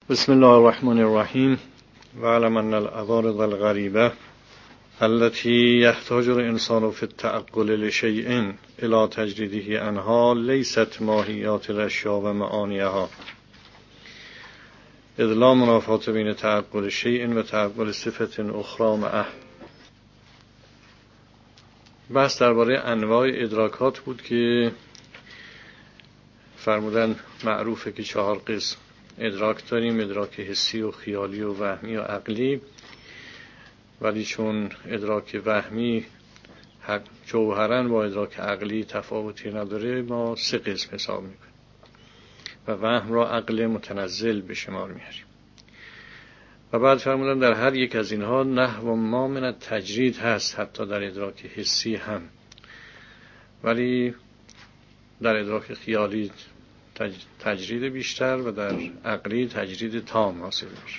بسم الله الرحمن الرحیم و علم ان العوارض الغریبه التي يحتاج الانسان في التعقل لشيء الى تجريده عنها ليست ماهیات الاشیاء و معانیها اذ لا منافات بین تعقل شیء و تعقل صفت اخرى معه. بحث درباره انواع ادراکات بود که فرمودن معروفه که 4 قسم ادراک داریم: ادراک حسی و خیالی و وهمی و عقلی. ولی چون ادراک وهمی جوهرن با ادراک عقلی تفاوتی نداره، ما 3 قسم حساب میکنیم و وهم را عقل متنزل به شمار میاریم. و بعد فرمودن در هر یک از اینها نحو ما من التجرید هست، حتی در ادراک حسی هم، ولی در ادراک خیالی تجرید بیشتر و در عقلی تجرید تام حاصل میشه.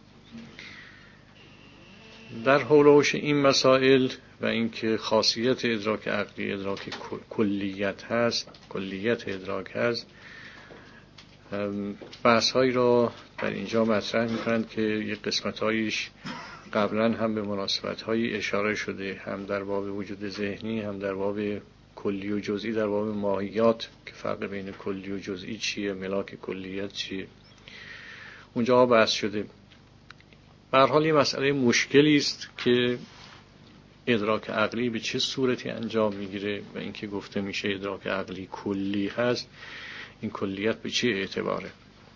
در حول و حوش این مسائل و اینکه خاصیت ادراک عقلی ادراک کلیت هست، کلیت ادراک هست، بحث هایی را در اینجا مطرح میکنند که یک قسمت هایش قبلا هم به مناسبت هایی اشاره شده، هم در باب وجود ذهنی، هم در باب کلی و جزئی، در باب ماهیات که فرق بین کلی و جزئی چیه، ملاک کلیت چیه، اونجا بحث شده. به هر حال این مسئله مشکلی است که ادراک عقلی به چه صورتی انجام میگیره و اینکه گفته میشه ادراک عقلی کلی هست، این کلیت به چه اعتباره.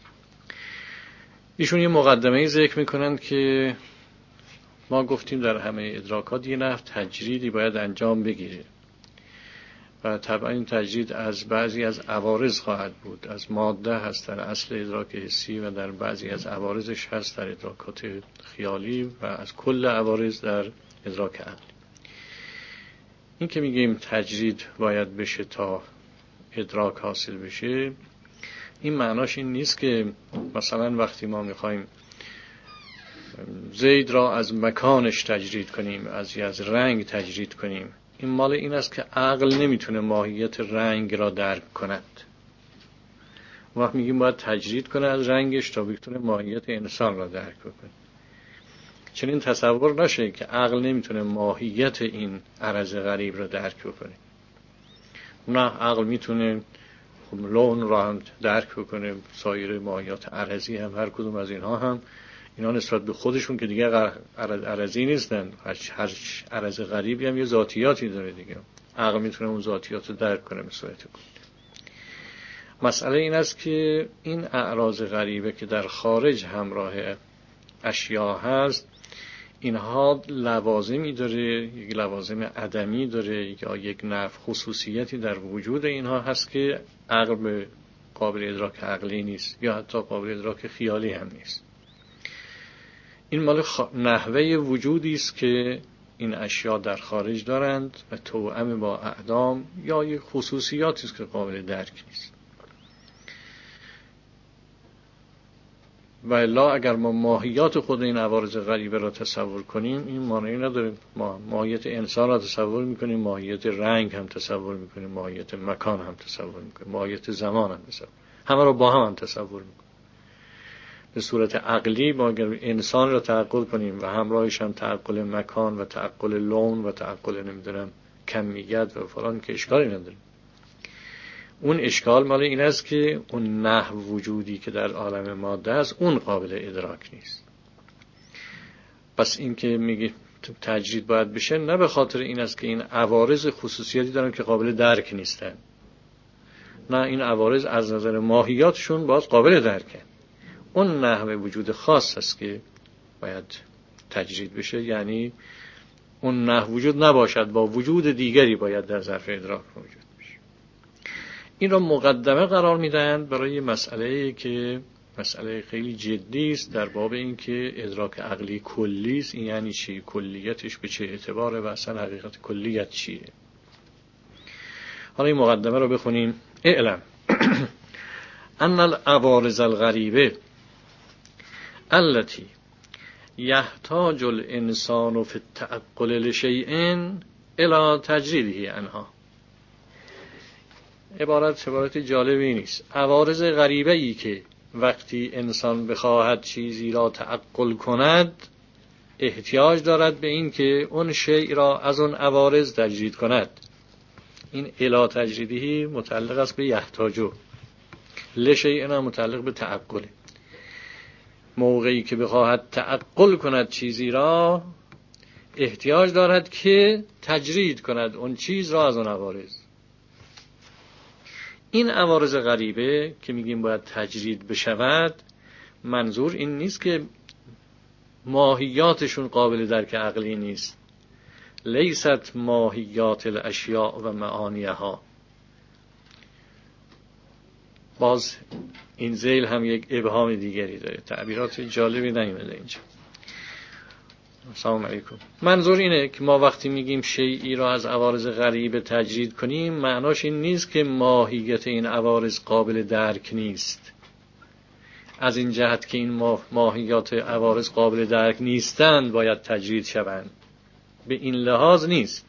ایشون یه مقدمه ذکر میکنند که ما گفتیم در همه ادراکات یه نحو تجریدی باید انجام بگیره و طبعا این تجرید از بعضی از عوارض خواهد بود. از ماده هست در اصل ادراک حسی و در بعضی از عوارضش هست در ادراکات خیالی و از کل عوارض در ادراک عقلی. این که میگیم تجرید باید بشه تا ادراک حاصل بشه، این معناش این نیست که مثلا وقتی ما میخوایم زید را از مکانش تجرید کنیم، از رنگ تجرید کنیم، این مال این است که عقل نمیتونه ماهیت رنگ را درک کند. وقت میگیم باید تجرید کنه از رنگش تا بتونه ماهیت انسان را درک کنه. چنین تصور نشه که عقل نمیتونه ماهیت این عرض غریب را درک کنه. نه، عقل میتونه لون را هم درک کنه، سایر ماهیات عرضی هم، هر کدوم از اینها هم اینا نسبت به خودشون که دیگه عرضی نیستن، هر عرض غریبی هم یه ذاتیاتی داره دیگه، عقل میتونه اون ذاتیات رو درک کنه به صورت کلی. مسئله این است که این اعراض غریبه که در خارج همراه اشیاء هست، اینها لوازمی داره، یک لوازم عدمی داره یا یک نوع خصوصیتی در وجود اینها هست که عقل به قابل ادراک عقلی نیست یا حتی قابل ادراک خیالی هم نیست. این مال نحوه وجودی است که این اشیاء در خارج دارند و توأم با اعدام یا یک خصوصیاتی است که قابل درک نیست. و الا اگر ما ماهیات خود این عوارض غریبه را تصور کنیم، این معنی نداره. ما ماهیت انسان را تصور میکنیم، ماهیت رنگ هم تصور میکنیم، ماهیت مکان هم تصور میکنیم، ماهیت زمان هم تصور، همه را با هم تصور میکنیم. به صورت عقلی ما اگر انسان را تعقل کنیم و همراهش هم تعقل مکان و تعقل لون و تعقل نمیدونم کمیت و فلان، که اشکالی نداره. اون اشکال مال این است که اون نحو وجودی که در عالم ماده است اون قابل ادراک نیست. پس این که میگه تجرید باید بشه، نه به خاطر این است که این عوارض خصوصیاتی دارن که قابل درک نیستن، نه، این عوارض از نظر ماهیاتشون باز قابل درکه. اون نحو وجود خاص است که باید تجرید بشه، یعنی اون نحو وجود نباشد، با وجود دیگری باید در ظرف ادراک موجود بشه. این را مقدمه قرار میدن برای مسئله که مسئله خیلی جدی است در باب این که ادراک عقلی کلی است. این یعنی چی؟ کلیتش به چه اعتباره و اصلا حقیقت کلیت چیه؟ حالا این مقدمه رو بخونیم. اعلم ان العوارض الغریبه التي يحتاج الانسان في التعقل لشيء الى تجريده عنها. عبارت جالبی نیست. عوارض غریبه ای که وقتی انسان بخواهد چیزی را تعقل کند احتیاج دارد به این که اون شیء را از اون عوارض تجرید کند. این الا تجریدی متعلق است به یحتاجو، لشیء هم متعلق به تعقله. موقعی که بخواهد تعقل کند چیزی را احتیاج دارد که تجرید کند اون چیز را از اون عوارض. این عوارض غریبه که میگیم باید تجرید بشود، منظور این نیست که ماهیاتشون قابل درک عقلی نیست. لیست ماهیات الاشیاء و معانیها. باز این ذیل هم یک ابهام دیگری داره، تعبیرات جالبی نیامده اینجا. السلام علیکم. منظور اینه که ما وقتی میگیم شیئی را از عوارض غریبه تجرید کنیم، معناش این نیست که ماهیت این عوارض قابل درک نیست. از این جهت که این ماهیات عوارض قابل درک نیستند باید تجرید شوند، به این لحاظ نیست.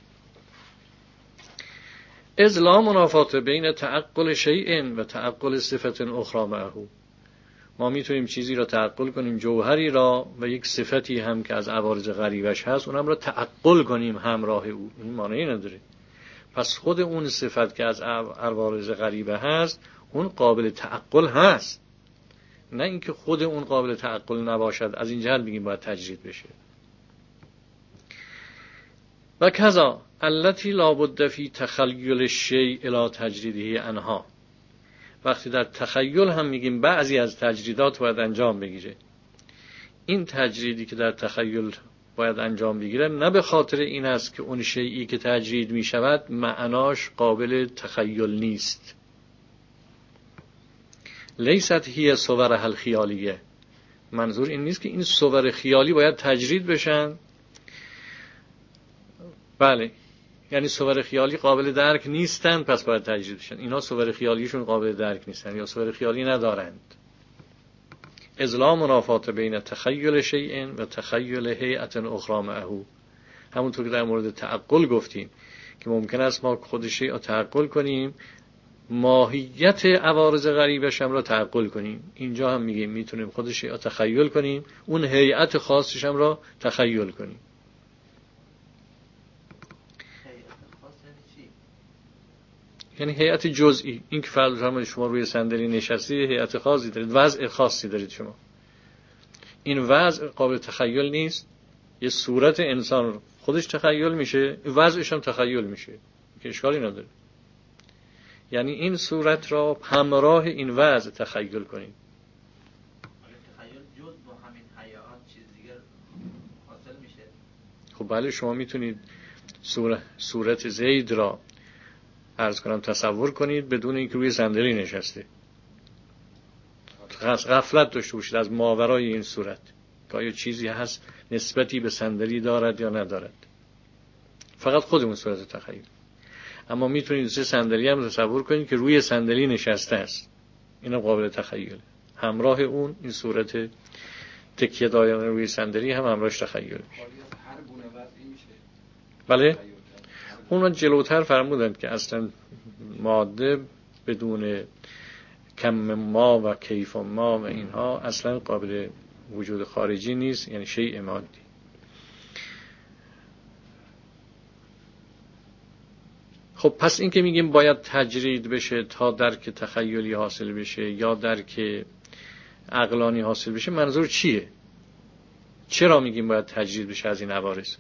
اذ لا منافات بین تعقل شیء و تعقل صفت اخرى معه. ما میتونیم چیزی را تعقل کنیم، جوهری را و یک صفتی هم که از عوارض غریبش هست اونم را تعقل کنیم همراه او. این معنی نداره. پس خود اون صفت که از عوارض غریبه هست اون قابل تعقل هست، نه اینکه خود اون قابل تعقل نباشد. از این جهت میگیم باید تجرید بشه. و کذا التی لا بد فی تخیل الشیء الی تجریده عنها. وقتی در تخیل هم میگیم بعضی از تجریدات باید انجام بگیره. این تجریدی که در تخیل باید انجام بگیره نه به خاطر این است که اون شیئی که تجرید میشود معناش قابل تخیل نیست. لیست هی صورها الخیالیه. منظور این نیست که این صور خیالی باید تجرید بشن. بله، یعنی صور خیالی قابل درک نیستن پس باید تجرید بشن. اینا صور خیالیشون قابل درک نیستن یا صور خیالی ندارند. اذ لا منافات بین تخیل شیء و تخیل هیئت اخرى معه. همونطور که در مورد تعقل گفتیم که ممکن است ما خود شیء را تعقل کنیم، ماهیت عوارض غریبش هم را تعقل کنیم. اینجا هم میگیم میتونیم خود شیء را تخیل کنیم، اون هیئت خاصش هم را تخیل کنیم. یعنی هیئت جزئی. این که فرض شما روی صندلی نشستی هیئت خاصی دارید، وضع خاصی دارید شما. این وضع قابل تخیل نیست. یه صورت انسان خودش تخیل میشه، وضعش هم تخیل میشه که اشکالی نداره. یعنی این صورت را همراه این وضع تخیل کنید. تخیل جز با همین هیئات چیز دیگر حاصل میشه. خب بله، شما میتونید صورت زید را عرض کنم تصور کنید بدون اینکه روی صندلی نشسته. غفلت داشته باشید از ماورای این صورت که آیا چیزی هست نسبتی به صندلی دارد یا ندارد. فقط خودمون صورت تخیل. اما میتونید سه صندلی هم تصور کنید که روی صندلی نشسته است. اینا قابل تخیل. همراه اون این صورت تکیه دارن روی صندلی هم همراهش تخیل میشه. هر گونه وضعی میشه. بله. اون جلوتر فرمودند که اصلا ماده بدون کم ما و کیف ما و اینها اصلا قابل وجود خارجی نیست، یعنی شیء مادی. خب پس این که میگیم باید تجرید بشه تا درک تخیلی حاصل بشه یا درک عقلانی حاصل بشه، منظور چیه؟ چرا میگیم باید تجرید بشه از این عوارض؟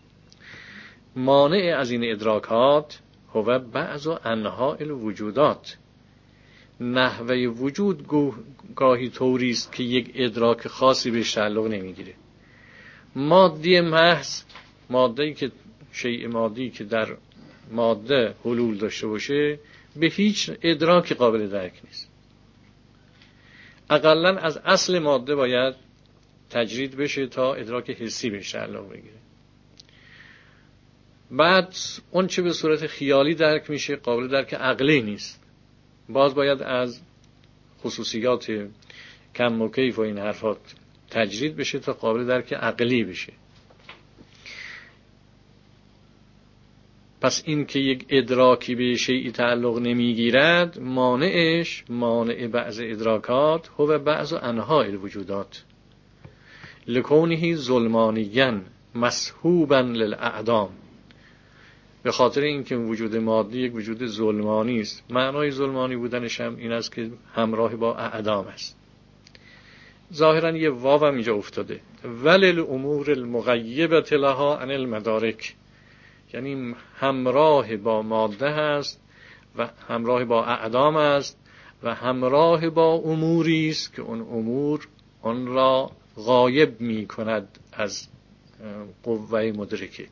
مانع از این ادراکات هو بعض انواع الوجودات. نحوه وجود گاهی طوری است که یک ادراک خاصی بهش تعلق نمیگیره. مادی محض، ماده‌ای که شیء مادی که در ماده حلول داشته باشه به هیچ ادراک قابل درک نیست. اقلن از اصل ماده باید تجرید بشه تا ادراک حسی بهش تعلق بگیره. بعد اون چه به صورت خیالی درک میشه قابل درک عقلی نیست. باز باید از خصوصیات کم و کیف و این حرفات تجرید بشه تا قابل درک عقلی بشه. پس این که یک ادراکی به شیئی تعلق نمیگیرد، مانع بعض ادراکات هو بعض انواع الوجودات لکونه ظلمانیاً مسحوباً للاعدام، به خاطر اینکه وجود مادی یک وجود ظلمانی است. معنای ظلمانی بودنش هم این است که همراه با اعدام است. ظاهراً یه واو هم اینجا افتاده، ولی الامور المغیبة لها عن المدارک، یعنی همراه با ماده هست و همراه با اعدام است و همراه با اموری است که اون امور آن را غایب می کند از قوه مدرکه،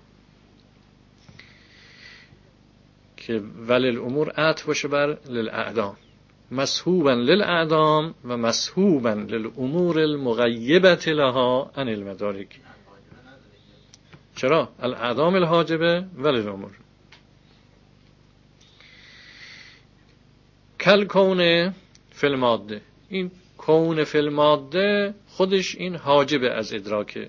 که ولی الامور عطف باشه بر للاعدام، مسحوبا للاعدام و مسحوبا للامور المغیبة لها عن المدارک. چرا؟ الاعدام الحاجبه ولی الامور. کل کون فی الماده، این کون فی الماده خودش این حاجب از ادراکه.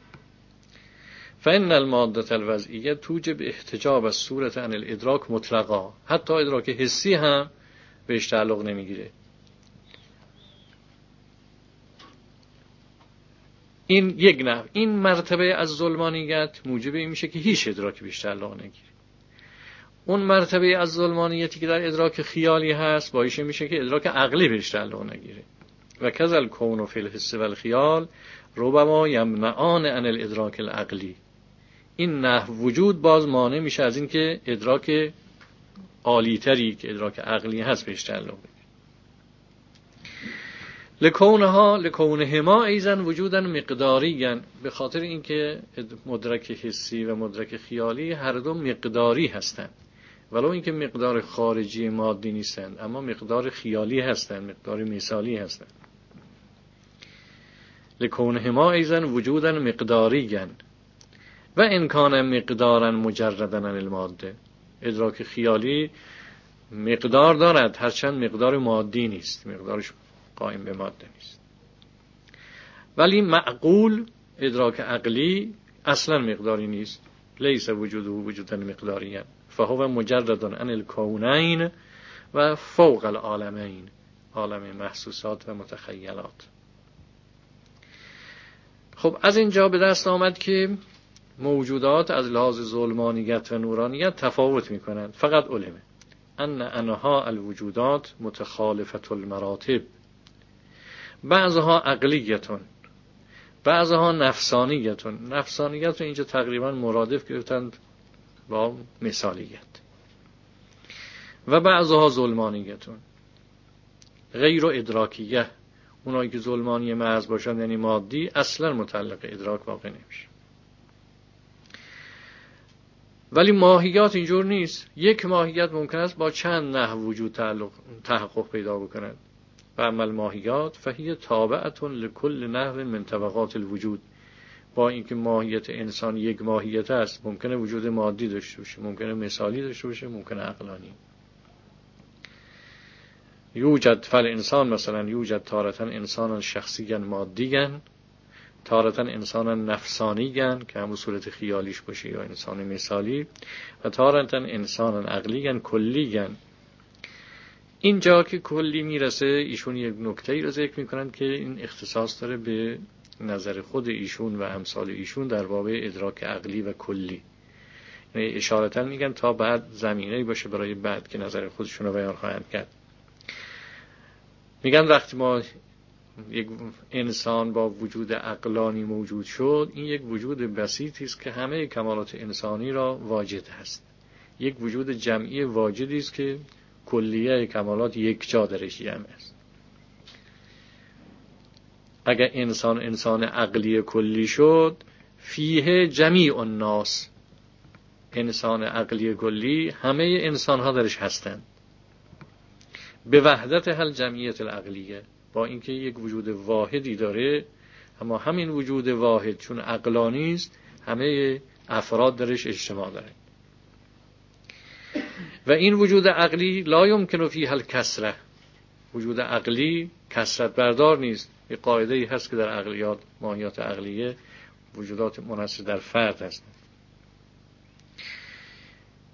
فإن الماده الوضعیه توجب احتجاب از صورت عن الادراک مطلقا، حتی ادراک حسی هم بهش تعلق نمیگیره. این یک نحو، این مرتبه از ظلمانیت موجب این میشه که هیچ ادراکی بهش تعلق نگیره. اون مرتبه از ظلمانیتی که در ادراک خیالی هست باعث میشه که ادراک عقلی بهش تعلق نگیره. و کذل کون فی الحس و الخیال ربما یمنعان عن الادراک العقلی، این نحو وجود باز مانع میشه از این که ادراک عالی‌تری که ادراک عقلی هست بهش تعلق بگیره. لکونهما ایزن وجودن مقداریًا، به خاطر اینکه مدرک حسی و مدرک خیالی هر دو مقداری هستند، ولو اینکه مقدار خارجی مادی نیستند، اما مقدار خیالی هستند، مقدار مثالی هستند. لکونهما ایزن وجودن مقداریًا و ان کان مقدارا مجردا عن الماده، ادراک خیالی مقدار دارد هرچند مقدار مادی نیست، مقدارش قائم به ماده نیست. ولی معقول، ادراک عقلی اصلا مقداری نیست. لیس وجوده وجودا مقداریا فهو مجرد عن الکونین و فوق العالمین، عالم محسوسات و متخیلات. خب از اینجا به دست آمد که موجودات از لحاظ ظلمانیت و نورانیت تفاوت می کنند. فقط علمه ان انها الوجودات متخالفة المراتب، بعضها عقلیتون، بعضها نفسانیتون. نفسانیت رو اینجا تقریبا مرادف گرفتند با مثالیت. و بعضها ظلمانیتون غیر ادراکیه، اونایی که ظلمانی محض باشند یعنی مادی، اصلا متعلق ادراک واقع نمیشه. ولی ماهیات اینجور نیست. یک ماهیت ممکن است با چند نحو وجود تحقق پیدا بکند. و اما الماهیات فهی تابعتون لکل نحو من طبقات الوجود، با اینکه ماهیت انسان یک ماهیت است، ممکنه وجود مادی داشته باشه، ممکنه مثالی داشته باشه، ممکنه عقلانی. یوجد فالانسان مثلا یوجد تارتن انسانا شخصیا مادیا، تارتن انسانا نفسانیا که همون صورت خیالیش باشه یا انسان مثالی، و تارتن انسانا عقلیا کلیا. اینجا که کلی میرسه ایشون یک نکته‌ای رو ذکر میکنن که این اختصاص داره به نظر خود ایشون و امثال ایشون در باب ادراک عقلی و کلی. یعنی اشارتا میگن تا بعد زمینه‌ای باشه برای بعد که نظر خودشون رو بیان خواهند کرد. میگن وقتی ما یک انسان با وجود عقلانی موجود شد، این یک وجود بسیطی است که همه کمالات انسانی را واجد هست. یک وجود جمعی واجدی است که کلیه کمالات یک جا درش جمع است. اگر انسان عقلی کلی شد، فیه جمیع الناس، انسان عقلی کلی همه انسان ها درش هستند. به وحدت هل جمعیت العقلیه، با اینکه یک وجود واحدی داره، اما همین وجود واحد چون عقلانی است همه افراد درش اجتماع داره. و این وجود عقلی لا یمکن فیه الکثره، وجود عقلی کثرت بردار نیست. یک قاعده‌ای هست که در عقلیات، ماهیات عقلیه، وجودات منحصر در فرد هستند.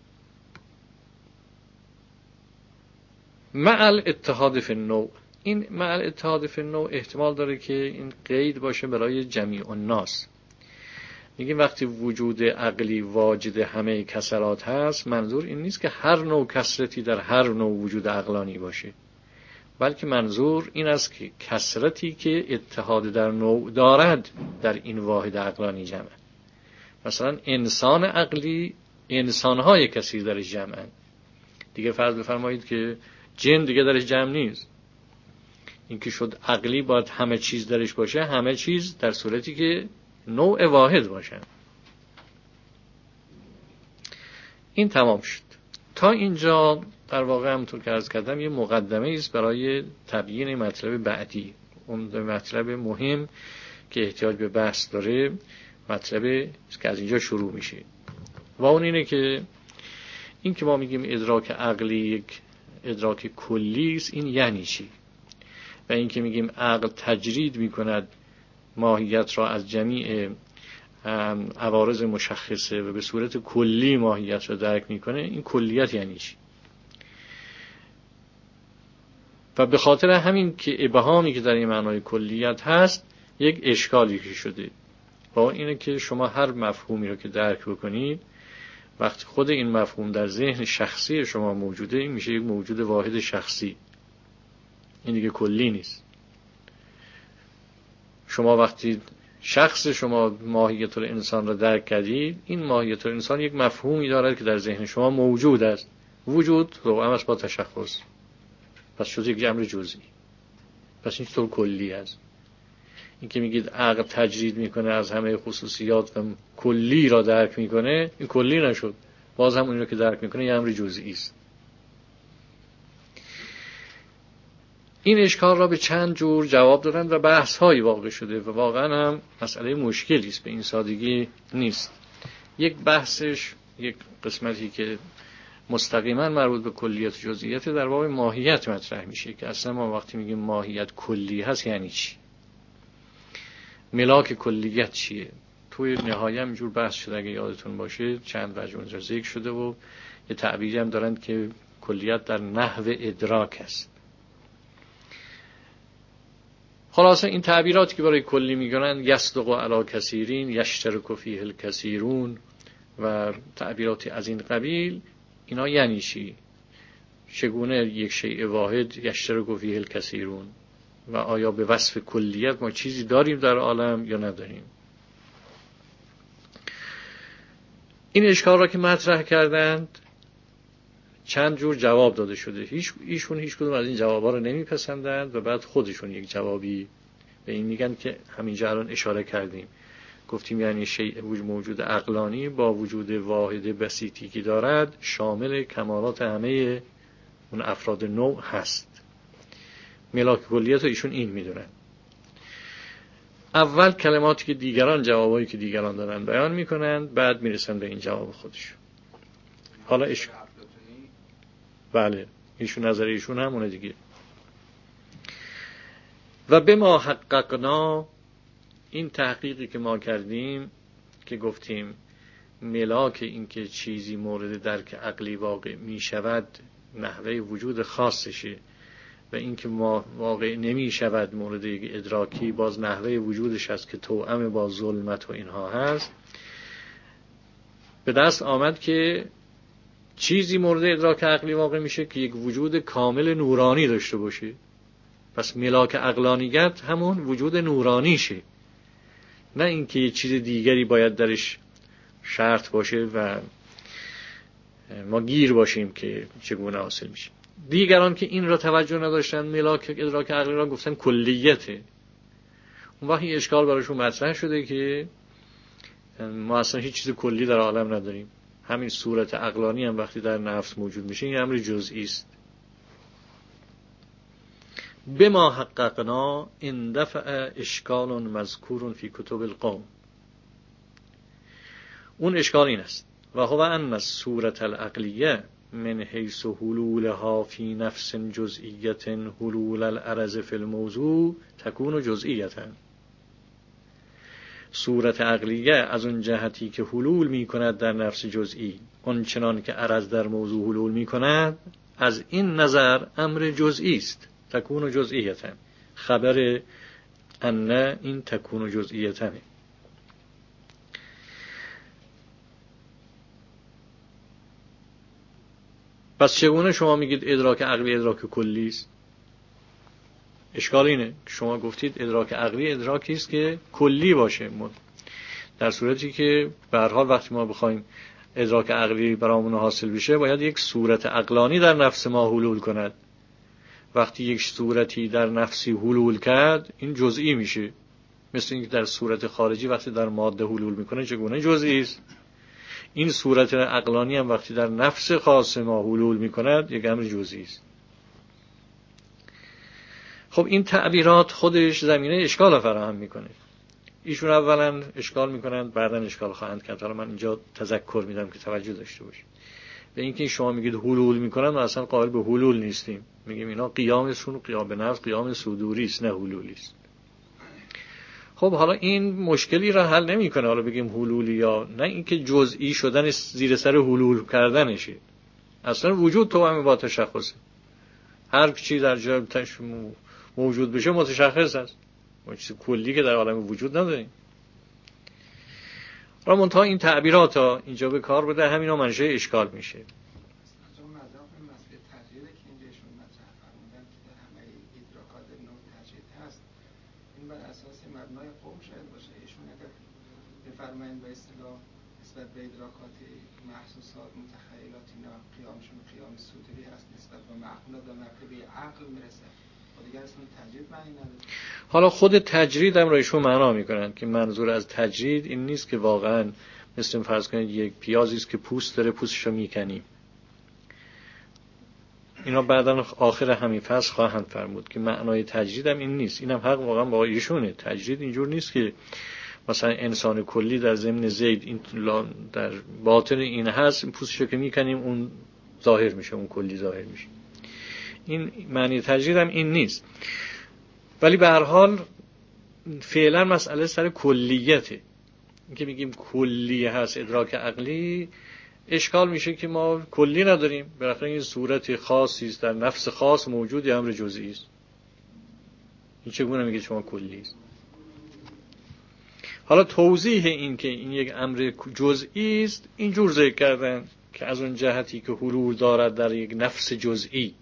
مع الاتحاد فی النوع. این مع الاتحاد فی النوع احتمال داره که این قید باشه برای جمیع الناس. میگیم وقتی وجود عقلی واجد همه کسرات هست، منظور این نیست که هر نوع کسرتی در هر نوع وجود عقلانی باشه، بلکه منظور این است که کسرتی که اتحاد در نوع دارد در این واحد عقلانی جمع. مثلا انسان عقلی، انسانهای کثیر درش جمعن. دیگه فرض بفرمایید که جن دیگه درش جمع نیست. این که شد عقلی باید همه چیز درش باشه، همه چیز در صورتی که نوع واحد باشن. این تمام شد. تا اینجا در واقع همونطور که عرض کردم یه مقدمه است برای تبیین مطلب بعدی. اون مطلب مهم که احتیاج به بحث داره، مطلب که از اینجا شروع میشه و اون اینه که این که ما میگیم ادراک عقلی یک ادراک کلی است، این یعنی چی؟ و این که میگیم عقل تجرید میکند ماهیت را از جمیع عوارض مشخصه و به صورت کلی ماهیت را درک میکنه، این کلیت یعنی چی؟ و به خاطر همین که ابهامی که در این معنای کلیت هست یک اشکالی که شده با اینه که شما هر مفهومی رو که درک بکنید، وقتی خود این مفهوم در ذهن شخصی شما موجوده، این میشه یک موجود واحد شخصی، این دیگه کلی نیست. شما وقتی شخص شما ماهیت الانسان را درک کردید، این ماهیت الانسان یک مفهومی دارد که در ذهن شما موجود است. وجود توأم است با تشخص، پس شد یک امر جزئی، پس این طور کلی است. این که میگید عقل تجرید میکنه از همه خصوصیات و کلی را درک میکنه، این کلی نشد، باز هم اون رو که درک میکنه یه امر جزئی است. این اشکال را به چند جور جواب دادن و بحث هایی واقع شده و واقعا هم مسئله مشکلی است، به این سادگی نیست. یک بحثش، یک قسمتی که مستقیما مربوط به کلیت و جزئیات در باب ماهیت مطرح میشه که اصلا ما وقتی میگیم ماهیت کلی هست یعنی چی؟ ملاک کلیت چیه؟ توی نهایه همینجور بحث شده، اگه یادتون باشه چند وجه اونجا ذکر شده و یه تعبیری هم دارند که کلیت در نحو ادراک است. خلاصه این تعبیراتی که برای کلی میگنن، یصدق علی کثیرین یشترک فیه الکثیرون و تعبیراتی از این قبیل، اینا یعنی چی؟ چگونه یک شیء واحد یشترک فیه الکثیرون و آیا به وصف کلیت ما چیزی داریم در عالم یا نداریم؟ این اشکال را که مطرح کردند چند جور جواب داده شده. ایشون هیچ کدوم از این جوابا رو نمیپسندند و بعد خودشون یک جوابی به این میگن که همینجا الان اشاره کردیم، گفتیم یعنی شیء موجود عقلانی با وجود واحد بسیطی که دارد شامل کمالات همه اون افراد نوع هست. ملاک کلیت رو ایشون این میدونن. اول کلماتی که دیگران، جوابایی که دیگران دارن بیان میکنند، بعد میرسن به این جواب خودشون. حالا بله، ایشون نظر ایشون همونه دیگه. و به ما حققنا، این تحقیقی که ما کردیم که گفتیم ملاک این که چیزی مورد درک عقلی واقع می شود نحوه وجود خاصشه و این که ما واقع نمی شود مورد یک ادراکی باز نحوه وجودش هست که توأم با ظلمت و اینها هست. به دست آمد که چیزی مورد ادراک عقلی واقع میشه که یک وجود کامل نورانی داشته باشه. پس ملاک عقلانیت همون وجود نورانیشه، نه اینکه یه چیز دیگری باید درش شرط باشه و ما گیر باشیم که چگونه حاصل میشه. دیگران که این را توجه نداشتن، ملاک ادراک عقلی را گفتن کلیته. اون وقت این اشکال براشون مطرح شده که ما اصلا هیچ چیز کلی در عالم نداریم، همین صورت عقلانی هم وقتی در نفس موجود میشه این امر جزئی است. بما حققنا اندفع اشکال مذکور فی کتب القوم. اون اشکال این است و هو ان الصورة العقلیه من حیث حلولها فی نفس جزئیت حلول العرض فی الموضوع تکون جزئیت. صورت عقلیه از اون جهتی که حلول می کند در نفس جزئی، اون چنان که عرض در موضوع حلول می کند، از این نظر امر جزئی است. تکون جزئیتا، خبر ان این تکون جزئیتا. پس چگونه شما میگید ادراک عقلی ادراک کلی است؟ اشکال اینه شما گفتید ادراک عقلی ادراکی است که کلی باشه، در صورتی که به هر حال وقتی ما بخوایم ادراک عقلی برامون حاصل بشه باید یک صورت عقلانی در نفس ما حلول کند. وقتی یک صورتی در نفسی حلول کرد این جزئی میشه، مثل اینکه در صورت خارجی وقتی در ماده حلول میکنه چگونه جزئی است، این صورت عقلانی هم وقتی در نفس خاص ما حلول میکند یک امر جزئی است. خب این تعبیرات خودش زمینه اشکال فراهم میکنه. ایشون اولا اشکال میکنند بعدا اشکال خواهند کرد. حالا من اینجا تذکر میدم که توجه داشته باشید به اینکه شما میگید حلول میکنن، ما اصلا قائل به حلول نیستیم. میگیم اینا قیامشون قیام به نفس قیام صدوری است، نه حلولی است. خب حالا این مشکلی را حل نمیکنه حالا بگیم حلولی یا نه، اینکه جزئی شدن زیر سر حلول کردنشه. اصلا وجود توأم با تشخصه، هر چی در جای موجود بشه متشخص است، ما چیز کلی که در عالم وجود نداریم. را منتها این تعبیرات ها اینجا به کار بده، همینا منشأ اشکال میشه. بفرمایید به اصطلاح نسبت به ادراکات محسوسات متخیلات اینا قیامشون قیام صدوری هست، نسبت به معقولات و مرتبه عقل میرسه. دیگه اصلا تجرید معنی نداره. حالا خود تجرید هم را ایشون معنا میکنن که منظور از تجرید این نیست که واقعا مثل فرض کنید یک پیازی است که پوست داره پوستشو میکنیم. اینا بعداً آخر همین فصل خواهند فرمود که معنای تجرید هم این نیست. اینم حق واقعا با ایشونه. تجرید اینجور نیست که مثلا انسان کلی در ضمن زید این در باطن این هست، پوستشو که میکنیم اون ظاهر میشه، اون کلی ظاهر میشه. این معنی تجرید هم این نیست. ولی به هر حال فعلا مسئله سر کلیته. این که میگیم کلی هست ادراک عقلی، اشکال میشه که ما کلی نداریم. بالاخره این صورت خاصی است در نفس خاص موجود، یا امر جزئی است. این چگونه میگه شما کلی است؟ حالا توضیح این که این یک امر جزئی است اینجور ذکر کردن که از اون جهتی که حلول دارد در یک نفس جزئی،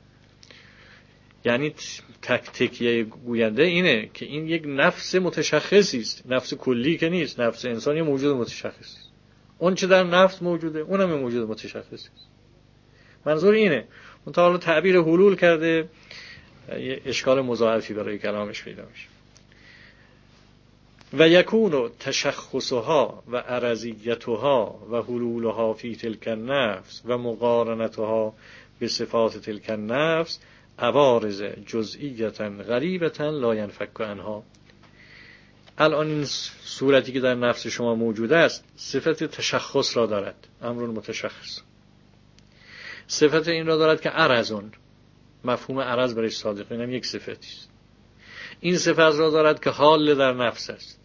یعنی تکیه گوینده اینه که این یک نفس متشخصی است، نفس کلی که نیست. نفس انسانی موجود متشخصی است، اون چه در نفس موجوده اونم موجود متشخصی است. منظور اینه. منتها حالا تعبیر حلول کرده یه اشکال مضاعفی برای کلامش پیدا میشه. و یکون تشخصها و عرضیتها و حلولها فی تلک النفس و مقارنتها به صفات تلک النفس عوارض جزئیتا غریبتا لا ینفک عنها. الان این صورتی که در نفس شما موجود است صفت تشخص را دارد، امر متشخص. صفت این را دارد که عرضون، مفهوم عرض برای صادق، اینم یک صفتی است. این صفت را دارد که حال در نفس است.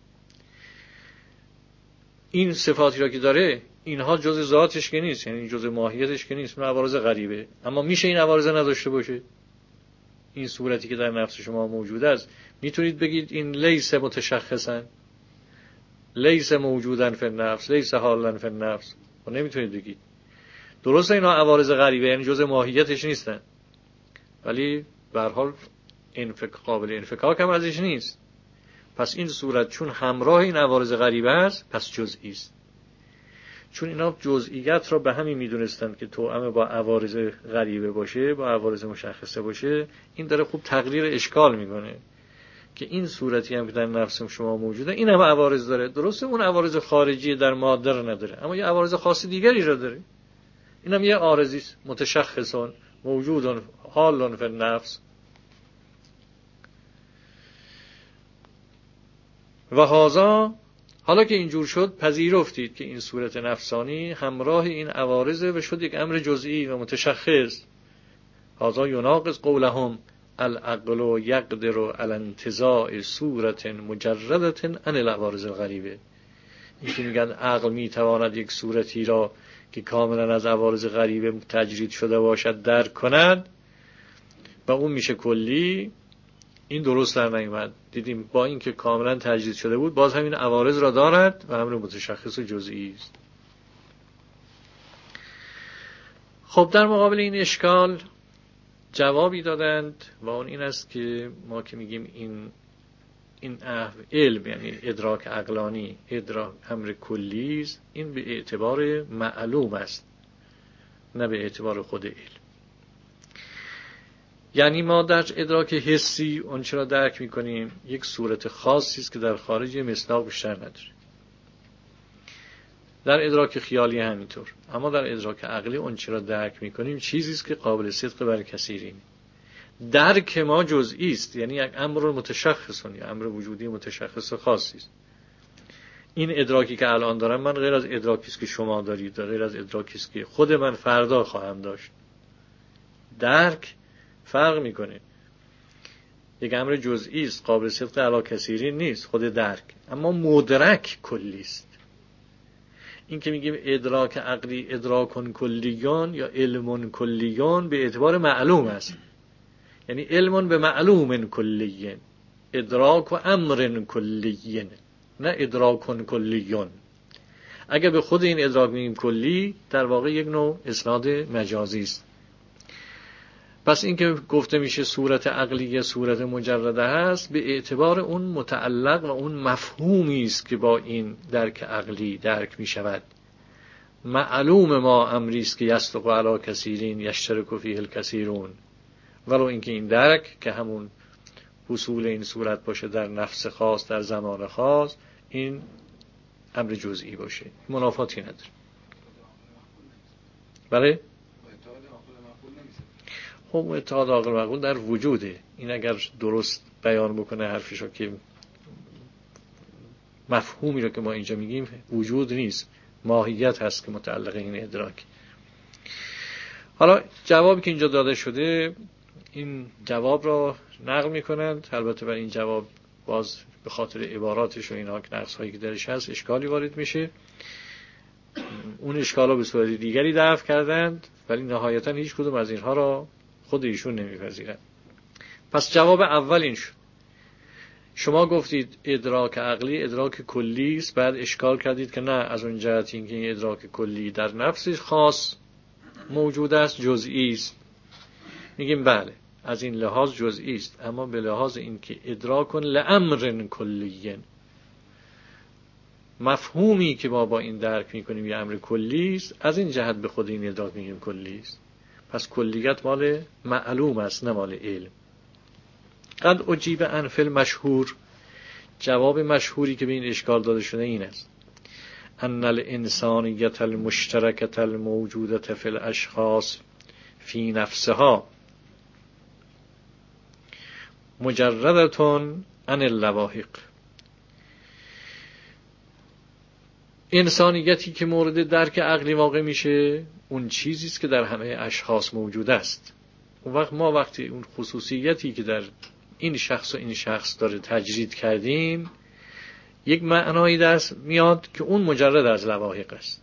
این صفاتی را که داره اینها جز ذاتش که نیست، یعنی جز ماهیتش که نیست، اون عوارض غریبه. اما میشه این عوارض نداشته باشه؟ این صورتی که در نفس شما موجود است میتونید بگید این لیس متشخصا، لیس موجودن فی النفس، لیس حالن فی النفس؟ و نمیتونید بگید. درسته اینا عوارض غریبه، یعنی جز ماهیتش نیستن، ولی به هر حال قابل انفکاک هم ازش نیست. پس این صورت چون همراه این عوارض غریبه است پس جزئی است. چون اینا جزئیات را به همین میدونستند که توأم با عوارض غریبه باشه، با عوارض مشخصه باشه، این داره خوب تقریر اشکال میکنه که این صورتی هم که در نفس شما موجوده این هم عوارض داره. درسته اون عوارض خارجی در ماده رو نداره، اما یه عوارض خاص دیگری رو داره. اینم یه عارضی است، متشخصون موجودون حالون فی النفس. و هذا، حالا که اینجور شد پذیرفتید که این صورت نفسانی همراه این عوارض و شد یک امر جزئی و متشخص. هذا یناقض قولهم العقل یقدر علی انتزاع صورت مجردة عن العوارض الغریبه. این که میگن عقل میتواند یک صورتی را که کاملا از عوارض غریبه تجرید شده باشد درک کند و اون میشه کلی، این درست در نیامد. دیدیم با اینکه کاملا تجرید شده بود باز همین عوارض را دارد و همین متشخص و جزئی است. خب در مقابل این اشکال جوابی دادند و اون این است که ما که میگیم این علم یعنی ادراک عقلانی، ادراک امر کلی است، این به اعتبار معلوم است نه به اعتبار خود علم. یعنی ما در ادراک حسی اون چرا درک میکنیم یک صورت خاصی است که در خارج مصداق بیشتر نداره. در ادراک خیالی همینطور. اما در ادراک عقلی اون چرا درک میکنیم چیزی است که قابل صدق برای کثیرین. درک ما جزئی است، یعنی یک امر متشخص، یا امر وجودی متشخص خاصی است. این ادراکی که الان دارم من غیر از ادراکی است که شما دارید، غیر از ادراکی است که خود من فردا خواهم داشت. درک فرق میکنه. یک امر جزئی است، قابل صدق علی کثیرین نیست خود درک، اما مدرک کلی است. این که میگیم ادراک عقلی ادراکون کلیون یا علمون کلیون به اعتبار معلوم است، یعنی علمون به معلوم کلیین، ادراک و امر کلیین، نه ادراکون کلیون. اگر به خود این ادراک میگیم کلی در واقع یک نوع اسناد مجازی است. پس این که گفته میشه صورت عقلی صورت مجرده هست به اعتبار اون متعلق و اون مفهومی است که با این درک عقلی درک می شود. معلوم ما امری است که یصدق علی کثیرین یشترک فیه الکثیرون، ولو اینکه این درک که همون حصول این صورت باشه در نفس خاص در زمان خاص، این امر جزئی باشه، منافاتی نداره. بله؟ خب اتحاد عاقل معقول در وجوده. این اگر درست بیان بکنه حرفشو که مفهومی رو که ما اینجا میگیم وجود نیست، ماهیت هست که متعلق این ادراک. حالا جوابی که اینجا داده شده این جواب را نقل میکنند. البته برای این جواب باز به خاطر عباراتش و اینها که نقص هایی که درش هست اشکالی وارد میشه. اون اشکالا به صورت دیگری دفع کردند ولی نهایتا هیچ کدوم از اینها را خود ایشون نمیپذیرند. پس جواب اول این شد. شما گفتید ادراک عقلی ادراک کلی است، بعد اشکال کردید که نه، از اون جهت اینکه این ادراک کلی در نفسش خاص موجود است جزئی است. میگیم بله از این لحاظ جزئی است، اما به لحاظ اینکه ادراک لامر کلی، مفهومی که ما با این درک میکنیم یه امر کلی است، از این جهت به خود این ادراک میگیم کلی است. پس کلیت مال معلوم است نه مال علم. قد اجیب عن فی المشهور، جواب مشهوری که به این اشکال داده شده این است: ان الانسانیت المشترکه الموجوده فی الاشخاص فی نفسها مجردتون عن اللواحق. انسانیتی که مورد درک عقلی واقع میشه اون چیزی است که در همه اشخاص موجود است. اون وقت ما وقتی اون خصوصیتی که در این شخص و این شخص داره تجرید کردیم یک معنایی دست میاد که اون مجرد از لواحق است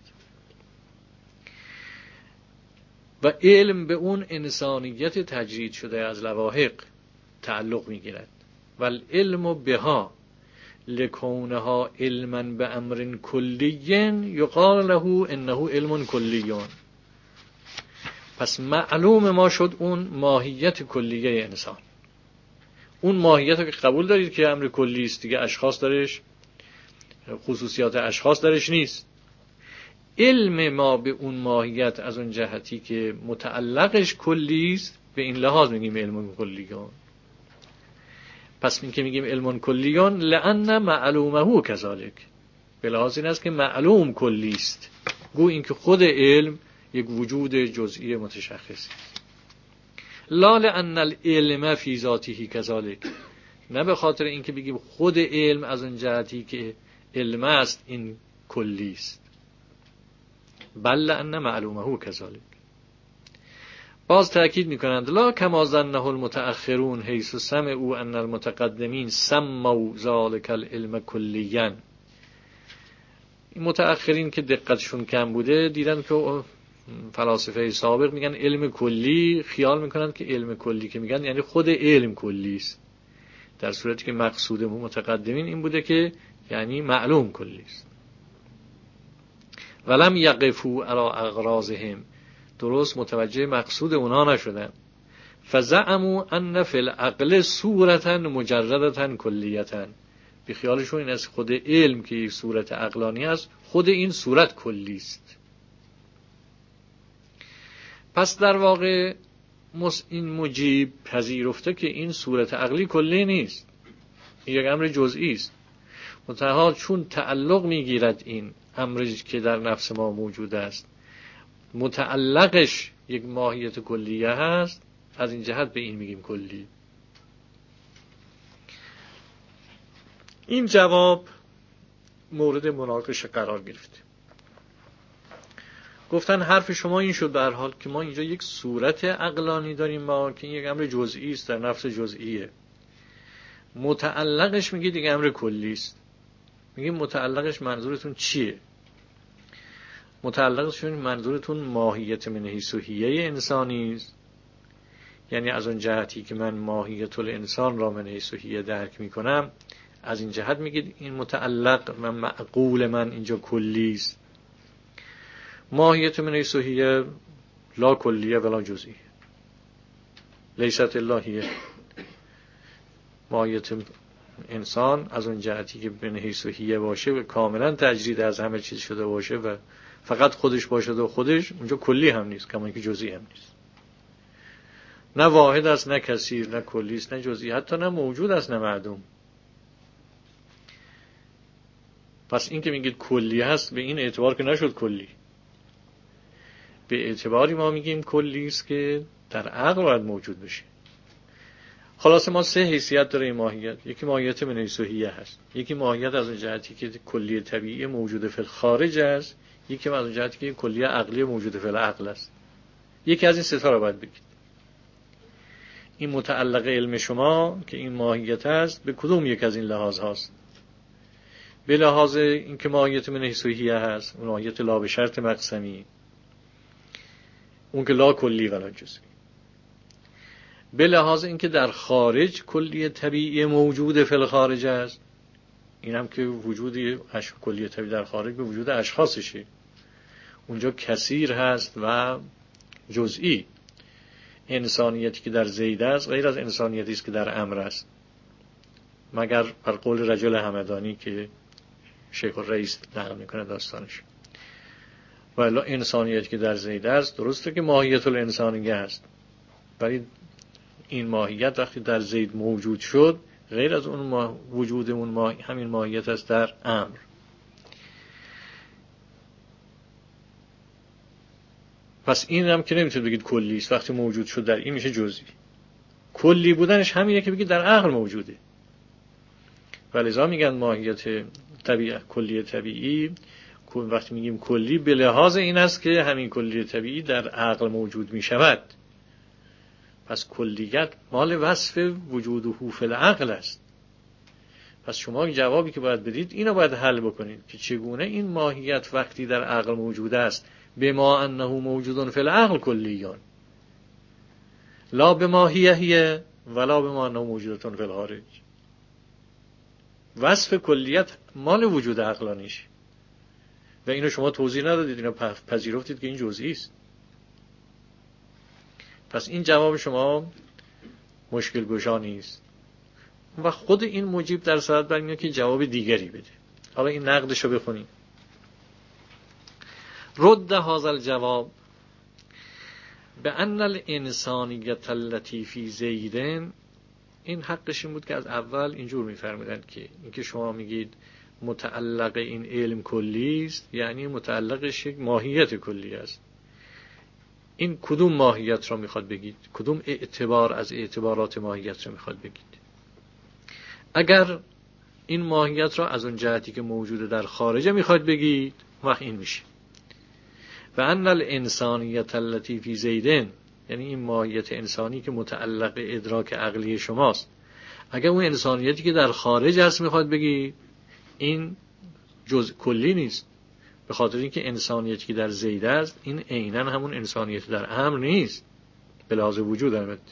و علم به اون انسانیت تجرید شده از لواحق تعلق میگیرد. و العلم بها لکونها علما به امر کلی یقال له انه علم کلیون. پس معلوم ما شد اون ماهیت کلیه انسان. اون ماهیت رو که قبول دارید که امر کلی است دیگه، اشخاص درش، خصوصیات اشخاص درش نیست. علم ما به اون ماهیت از اون جهتی که متعلقش کلی است به این لحاظ میگیم علم کلیون. پس این که میگیم علم کلیون لأن معلومه کذالک، به لحاظ این است که معلوم کلی است، گو این که خود علم یک وجود جزئی متشخص. لا لأن العلم فی ذاته کذالک، نه به خاطر این که بگیم خود علم از اون جهتی که علم است این کلی است، بل لأن معلومه کذالک. باز تأکید میکنند لا کما ظنه المتأخرون حیث سمعوا ان المتقدمین سموا ذلک العلم کلیا. این متأخرین که دقتشون کم بوده دیدن که فلاسفه سابق میگن علم کلی، خیال میکنن که علم کلی که میگن یعنی خود علم کلی است، در صورتی که مقصود متقدمین این بوده که یعنی معلوم کلی است. ولم یقفوا علی اغراضهم، درست متوجه مقصود اونها نشدن. فزعموا ان فی العقل صورتا مجردتا کلیتا، به خیالشون این از خود علم که یک صورت عقلانی است، خود این صورت کلی است. پس در واقع این مجیب پذیرفته که این صورت عقلی کلی نیست، یک امر جزئی است. منتها چون تعلق میگیرد این امری که در نفس ما موجود است، متعلقش یک ماهیت کلیه هست، از این جهت به این میگیم کلی. این جواب مورد مناقشه قرار گرفت. گفتن حرف شما این شد به هر حال که ما اینجا یک صورت عقلانی داریم ما که این یک امر جزئی است، در نفس جزئیه. متعلقش میگید یک امر کلی است. میگیم متعلقش منظورتون چیه؟ متعلقش منظورتون ماهیت من حیث و حیه انسانی است، یعنی از اون جهتی که من ماهیت الانسان را من حیث و حیه درک میکنم، از این جهت میگید این متعلق من معقول من اینجا کلی است. ماهیت من حیث و حیه لا کلیه ولا جزئیه، لیست اللهیه. ماهیت انسان از اون جهتی که من حیث و حیه باشه و کاملا تجرید از همه چیز شده باشه و فقط خودش باشه و خودش، اونجا کلی هم نیست کما اینکه جزئی هم نیست. نه واحد است، نه کثیر، نه کلی است، نه جزئی، حتی نه موجود است، نه معدوم. پس این که میگید کلی هست به این اعتبار که نشد کلی، به اعتباری ما میگیم کلی است که در عقل باید موجود بشه. خلاص ما سه حیثیت داره این ماهیت. یکی ماهیت من حیث و حیه هست، یکی ماهیت از اون جهتی که کلی طبیعی موجود فی الخارج است، یکی از اون جهتی که کلی عقلی موجود فی العقل است. یکی از این سه تا رو باید بگید. این متعلق علم شما که این ماهیت است به کدوم یک از این لحاظ هاست؟ به لحاظ اینکه ماهیت من حیث و حیه هست، اون ماهیت لا به شرط مقسمی، اون که لا کلی ولا جزئی. به لحاظ اینکه در خارج کلی طبیعی موجود فی الخارج است، این هم که وجود کلی طبیعی در خارج به وجود اشخاصشه، اونجا کثیر هست و جزئی. انسانیتی که در زید است غیر از انسانیتی است که در امر است، مگر بر قول رجل همدانی که شیخ الرئیس نقل میکنه داستانش. ولی انسانیتی که در زید است درسته که ماهیت الانسانیه است، ولی این ماهیت وقتی در زید موجود شد غیر از اون وجود اون همین ماهیت است در امر. پس این هم که نمیتونید بگید کلی است، وقتی موجود شد در این میشه جزئی. کلی بودنش همینه که بگید در عقل موجوده. ولذا میگن ماهیت طبیعی کلی طبیعی، وقتی میگیم کلی به لحاظ این است که همین کلی طبیعی در عقل موجود میشود. پس کلیت مال وصف وجود و فی العقل است. پس شما جوابی که باید بدید اینو باید حل بکنید که چگونه این ماهیت وقتی در عقل موجود است بما انه موجود فی العقل کلیون، لا بما هیه ولا بما انه موجودت فی الخارج. وصف کلیت مال وجود عقلانیش و اینو شما توضیح ندادید، اینو پذیرفتید که این جزئی است. پس این جواب شما مشکل گشا نیست و خود این مجیب در صورت بر میاد که جواب دیگری بده. حالا این نقدشو بخونیم. رد هذا الجواب بأن الانسانیت التي فی زید، این حقش این بود که از اول اینجور میفرمودند که اینکه شما میگید متعلق این علم کلی است، یعنی متعلقش یک ماهیت کلی است. این کدوم ماهیت را میخواد بگید؟ کدوم اعتبار از اعتبارات ماهیت را میخواد بگید؟ اگر این ماهیت را از اون جهتی که موجوده در خارجه میخواد بگید، وقت این میشه و ان الانسانیت التي فی زیدن، یعنی این ماهیت انسانی که متعلق ادراک عقلی شماست. اگر اون انسانیتی که در خارج هست میخواد بگید، این جزء کلی نیست، به خاطر اینکه انسانیتی که در زید است این عیناً همون انسانیت در امر نیست، به لحاظ وجود البته.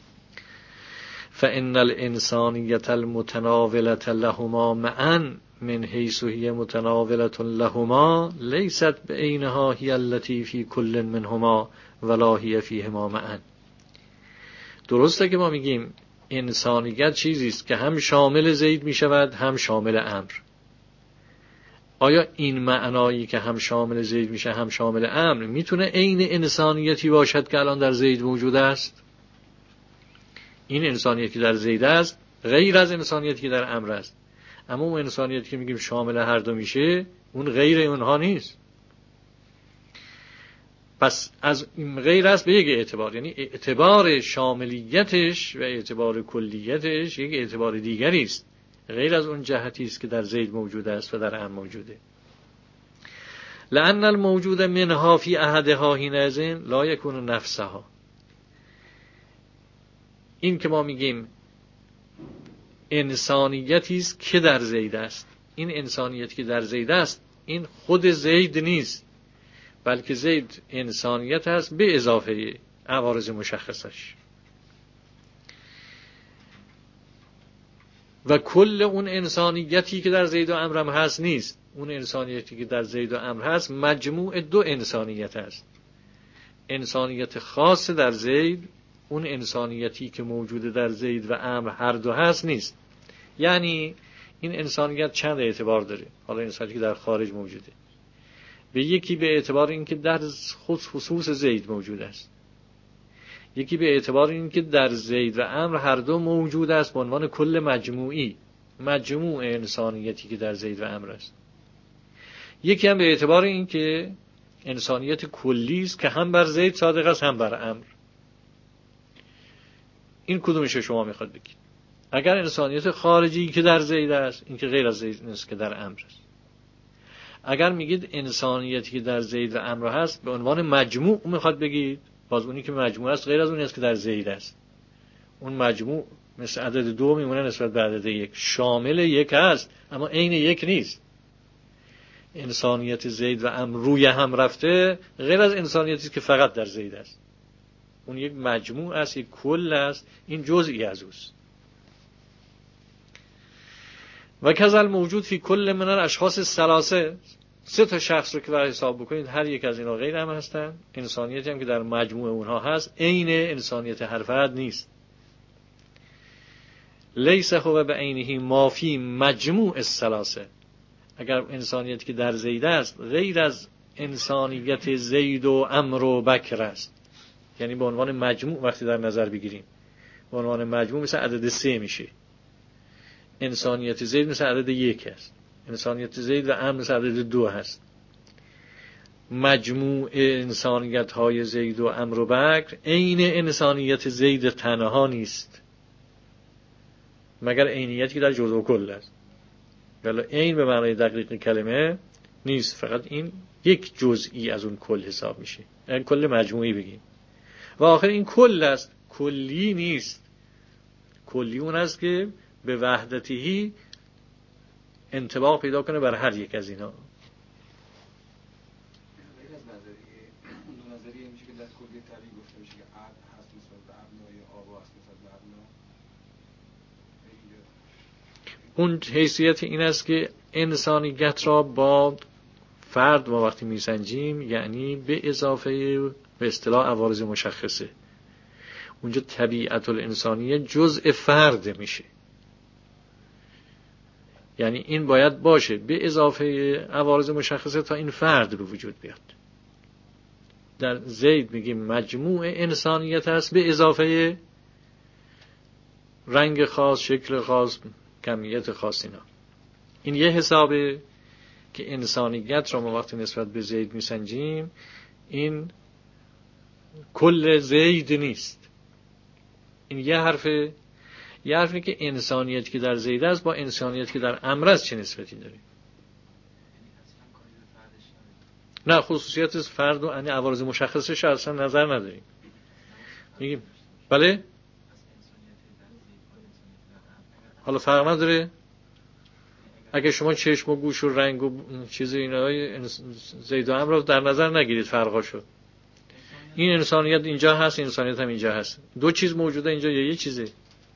فإن الإنسانية المتناولة لهما معا من حيث هي متناولة لهما ليست بعينها هي التي في كل منهما ولا هي فيهما معا. درسته که ما میگیم انسانیت چیزی است که هم شامل زید می شود هم شامل امر. آیا این معنایی که هم شامل زید میشه هم شامل امر میتونه عین انسانیتی باشد که الان در زید موجود است؟ این انسانیتی که در زید است غیر از انسانیتی که در امر است. اما اون انسانیتی که میگیم شامل هر دو میشه اون غیر اونها نیست. پس از این غیر است به یک اعتبار، یعنی اعتبار شاملیتش و اعتبار کلیتش یک اعتبار دیگری است، غیر از اون جهتی است که در زید موجود است و در امر موجوده. لأن الموجود منها فی احدها حینئذ لا یکون نفسها. این که ما میگیم انسانیتی است که در زید است، این انسانیتی که در زید است این خود زید نیست، بلکه زید انسانیت است به اضافه عوارض مشخصش. و کل اون انسانیتی که در زید و امر هم هست نیست. اون انسانیتی که در زید و امر هست مجموع دو انسانیت است. انسانیت خاص در زید، اون انسانیتی که موجود در زید و امر هر دو هست نیست. یعنی این انسانیت چند اعتبار داره. حالا انسانیتی که در خارج موجوده، به یکی به اعتبار اینکه در خصوص زید موجود است، یکی به اعتبار اینکه در زید و امر هر دو موجود است به عنوان کل مجموعی، مجموع انسانیتی که در زید و امر است. یکی هم به اعتبار اینکه انسانیت کلی است که هم بر زید صادق است هم بر امر. این کدومش شما میخواد بگید؟ اگر انسانیت خارجی که در زید است، این که غیر از زید نیست که در امر است. اگر میگید انسانیتی که در زید و امر هست به عنوان مجموع میخواد بگید، باز اونی که مجموع است غیر از اونی است که در زید است. اون مجموع مثل عدد دو میمونه نسبت به عدد یک، شامل یک است اما عین یک نیست. انسانیت زید و امر روی هم رفته غیر از انسانیتی که فقط در زید است. اون یک مجموع است، یک کل است، این جزئی از اوست. و کذل موجود فی کل من الاشخاص الثلاثه، سه تا شخص رو که برای حساب بکنید هر یک از اینا غیر هم هستن، انسانیتی هم که در مجموع اونها هست عین انسانیت هر فرد نیست. لیس هو بعینه ما فی مجموع الثلاثه. اگر انسانیتی که در زید است غیر از انسانیت زید و عمر و بکر است، یعنی به عنوان مجموع وقتی در نظر بگیریم به عنوان مجموع مثل عدد 3 میشه. انسانیت زید مثل عدد 1 است، انسانیت زید و امر مثل عدد 2 هست. مجموع انسانیت های زید و امر و بکر عین انسانیت زید تنها نیست، مگر عینیتی که در جزء و کل است. ولی عین به معنای دقیق کلمه نیست، فقط این یک جزئی از اون کل حساب میشه، یعنی کل مجموعی بگیم. و آخر این کل است، کلی نیست. کلی اون است که به وحدتی انطباق پیدا کنه بر هر یک از اینا. غیر از نظریه میشه که در کلی طبیعی گفته میشه که عقل هست نسبت به ابنای آبا هست نسبت به ابنا. اون حیثیت این است که انسانیت را با فرد ما وقتی میسنجیم، یعنی به اضافه به اصطلاح عوارض مشخصه، اونجا طبیعت الانسانیه جزء فرد میشه. یعنی این باید باشه به اضافه عوارض مشخصه تا این فرد به وجود بیاد. در زید میگیم مجموع انسانیت است به اضافه رنگ خاص، شکل خاص، کمیت خاص. اینا این یه حسابه که انسانیت را ما وقتی نسبت به زید میسنجیم این کل زید نیست. این یه حرفه. یه حرفی که انسانیتی که در زید است با انسانیتی که در امر است چه نسبتی داره؟ نه، خصوصیت فرد و یعنی عوارض مشخصش اصلا نظر نداریم. میگیم بله حالا فرق نداره. اگه شما چشم و گوش و رنگ و چیز اینا زید و عمرو رو در نظر نگیرید فرقاشو، این انسانیت اینجا هست، انسانیت هم اینجا هست. دو چیز موجوده اینجا یا یه چیزه؟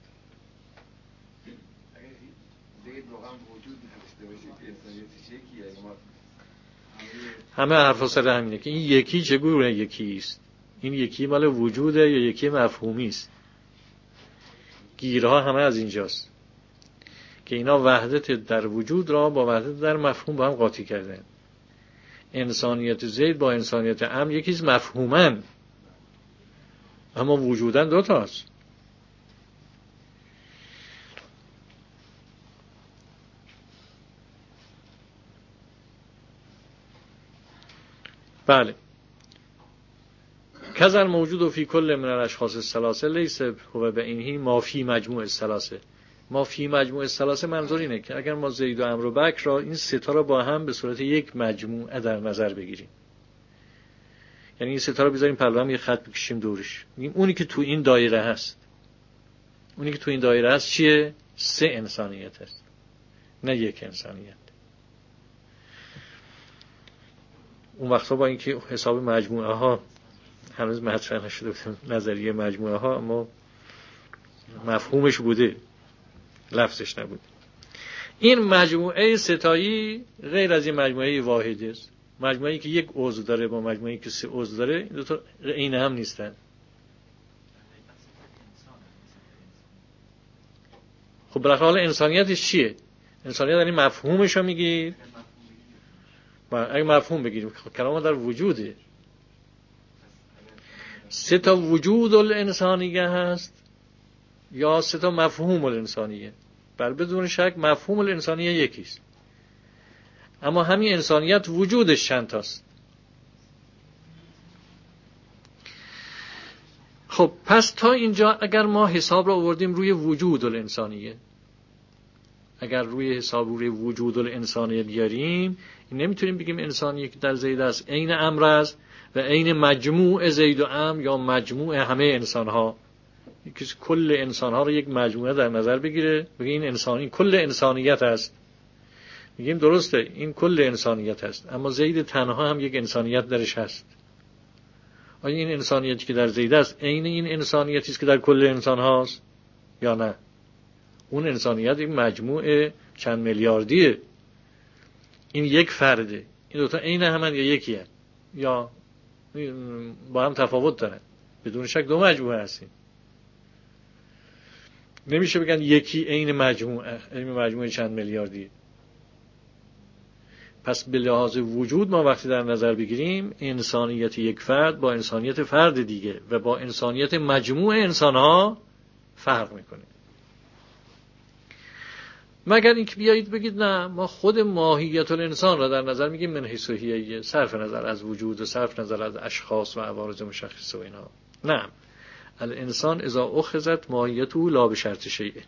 همه حرفا سر همینه که این یکی چگونه یکی است. این یکی مال وجوده یا یکی مفهومی است؟ گیرها همه از اینجاست که اینا وحدت در وجود را با وحدت در مفهوم با هم قاطی کردن. انسانیت زید با انسانیت عمرو یکیست مفهوماً، اما وجوداً دو تاست. بله. کذا الموجود فی کل من الاشخاص الثلاثه لیس هو بعینه ما فی مجموع الثلاثه. ما فی مجموع الثلاثه منظور اینه که اگر ما زید و عمرو و بکر را این سه تا را با هم به صورت یک مجموعه در نظر بگیریم، یعنی این سه تا رو بذاریم پلو هم یه خط بکشیم دورش، میگیم اونی که تو این دایره هست، اونی که تو این دایره هست چیه؟ سه انسانیت هست، نه یک انسانیت. اون وقتا با اینکه حساب مجموعه ها هنوز مطرح نشده بود، نظریه مجموعه ها، اما مفهومش بوده، لفظش نبود. این مجموعه ستایی غیر از این مجموعه واحدی است. مجموعه‌ای که یک عضو داره با مجموعه‌ای که سه عضو داره، این دو تا عین هم نیستن. خب بالاخره حال انسانیتش چیه؟ انسانیت یعنی مفهومش رو میگید؟ اگه مفهوم بگیریم کلام در وجوده. سه تا وجود الانسانیه هست یا سه تا مفهوم الانسانیه؟ بل بدون شک مفهوم الانسانیه یکیست، اما همین انسانیت وجودش چند تاست. خب پس تا اینجا اگر ما حساب را آوردیم روی وجود الانسانیه، اگر روی حساب روی وجود الانسانیه بیاریم، نمیتونیم بگیم انسانی که در زید است عین عمرو است و عین مجموع زید و عمرو یا مجموع همه انسان‌ها. یکی کل انسان‌ها رو یک مجموعه در نظر بگیره بگه این انسانی کل انسانیت است، میگیم درسته این کل انسانیت است، اما زید تنها هم یک انسانیت درش هست. آیا این انسانیتی که در زید است عین این انسانیتی است که در کل انسان هاست یا نه؟ اون انسانیت یک مجموعه چند میلیاردیه، این یک فرده. این دوتا عین همن یا یکیه یا با هم تفاوت دارن؟ بدون شک دو مجموعه هستیم. نمیشه بگن یکی عین مجموعه چند میلیاردیه. پس به لحاظ وجود ما وقتی در نظر بگیریم انسانیت یک فرد با انسانیت فرد دیگه و با انسانیت مجموع انسانها فرق میکنه. مگر اینکه بیایید بگید نه ما خود ماهیت الانسان را در نظر میگیم من حیث هیه، صرف نظر از وجود و صرف نظر از اشخاص و عوارض مشخصه و اینها. نه، الانسان اذا اخذت ماهیته لا بشرط شیء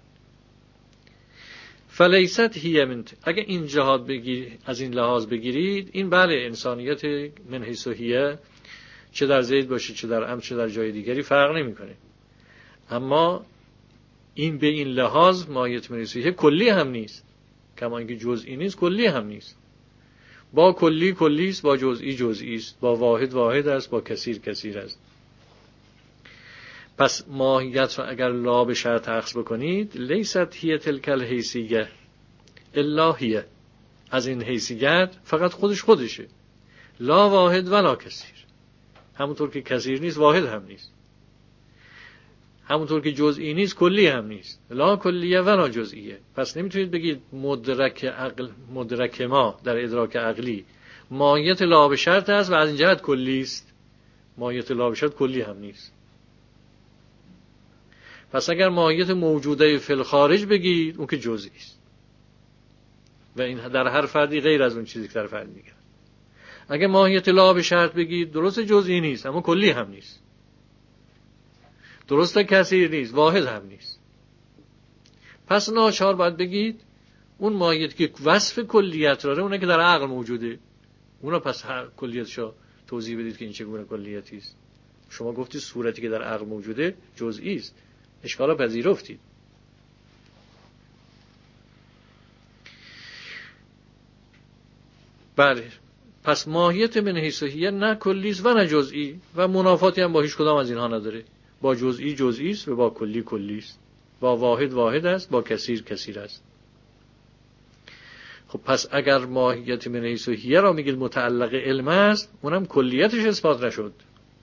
فلیست هی من. اگه این جهات از این لحاظ بگیرید، این بله انسانیت من حیث هیه چه در زید باشه چه در عمرو چه در جای دیگری فرق نمیکنه، اما این به این لحاظ ماهیت من حیث هیه کلی هم نیست، کما اینکه جزئی نیست کلی هم نیست. با کلی کلی است، با جزئی جزئی است، با واحد واحد است، با کثیر کثیر است. پس ماهیت را اگر لا به شرط اخذ بکنید، لیست هی تلک الحیثیه الا هی، از این حیثیت فقط خودشه، لا واحد ولا کثیر. همونطور که کثیر نیست واحد هم نیست، همونطور که جزئی نیست کلی هم نیست، لا کلیه ولا جزئیه. پس نمیتونید بگید مدرک ما در ادراک عقلی ماهیت لا به شرط است و از این جهت کلی است. ماهیت لا به شرط کلی هم نیست. پس اگر ماهیت موجوده فی الخارج بگید اون که جزئی است و این در هر فردی غیر از اون چیزی که در فرد دیگه. اگر ماهیت لا به شرط بگید درست جزئی نیست اما کلی هم نیست، درست کثیر نیست واحد هم نیست. پس ناچار باید بگید اون ماهیت که وصف کلیت داره اونه که در عقل موجوده، اونا پس هر کلیتشو توضیح بدید که این چگونه کلیتی است. شما گفتید صورتی که در عقل موجوده جزئی است، اشکالا پذیرفتید. بله، پس ماهیت من حیث هیه نه کلیست و نه جزئی و منافاتی هم با هیچ کدام از اینها نداره. با جزئی جزئی است و با کلی کلی است، با واحد واحد است، با کثیر کثیر است. خب پس اگر ماهیت من حیث هیه را میگید متعلق علم است، اونم کلیتش اثبات نشد.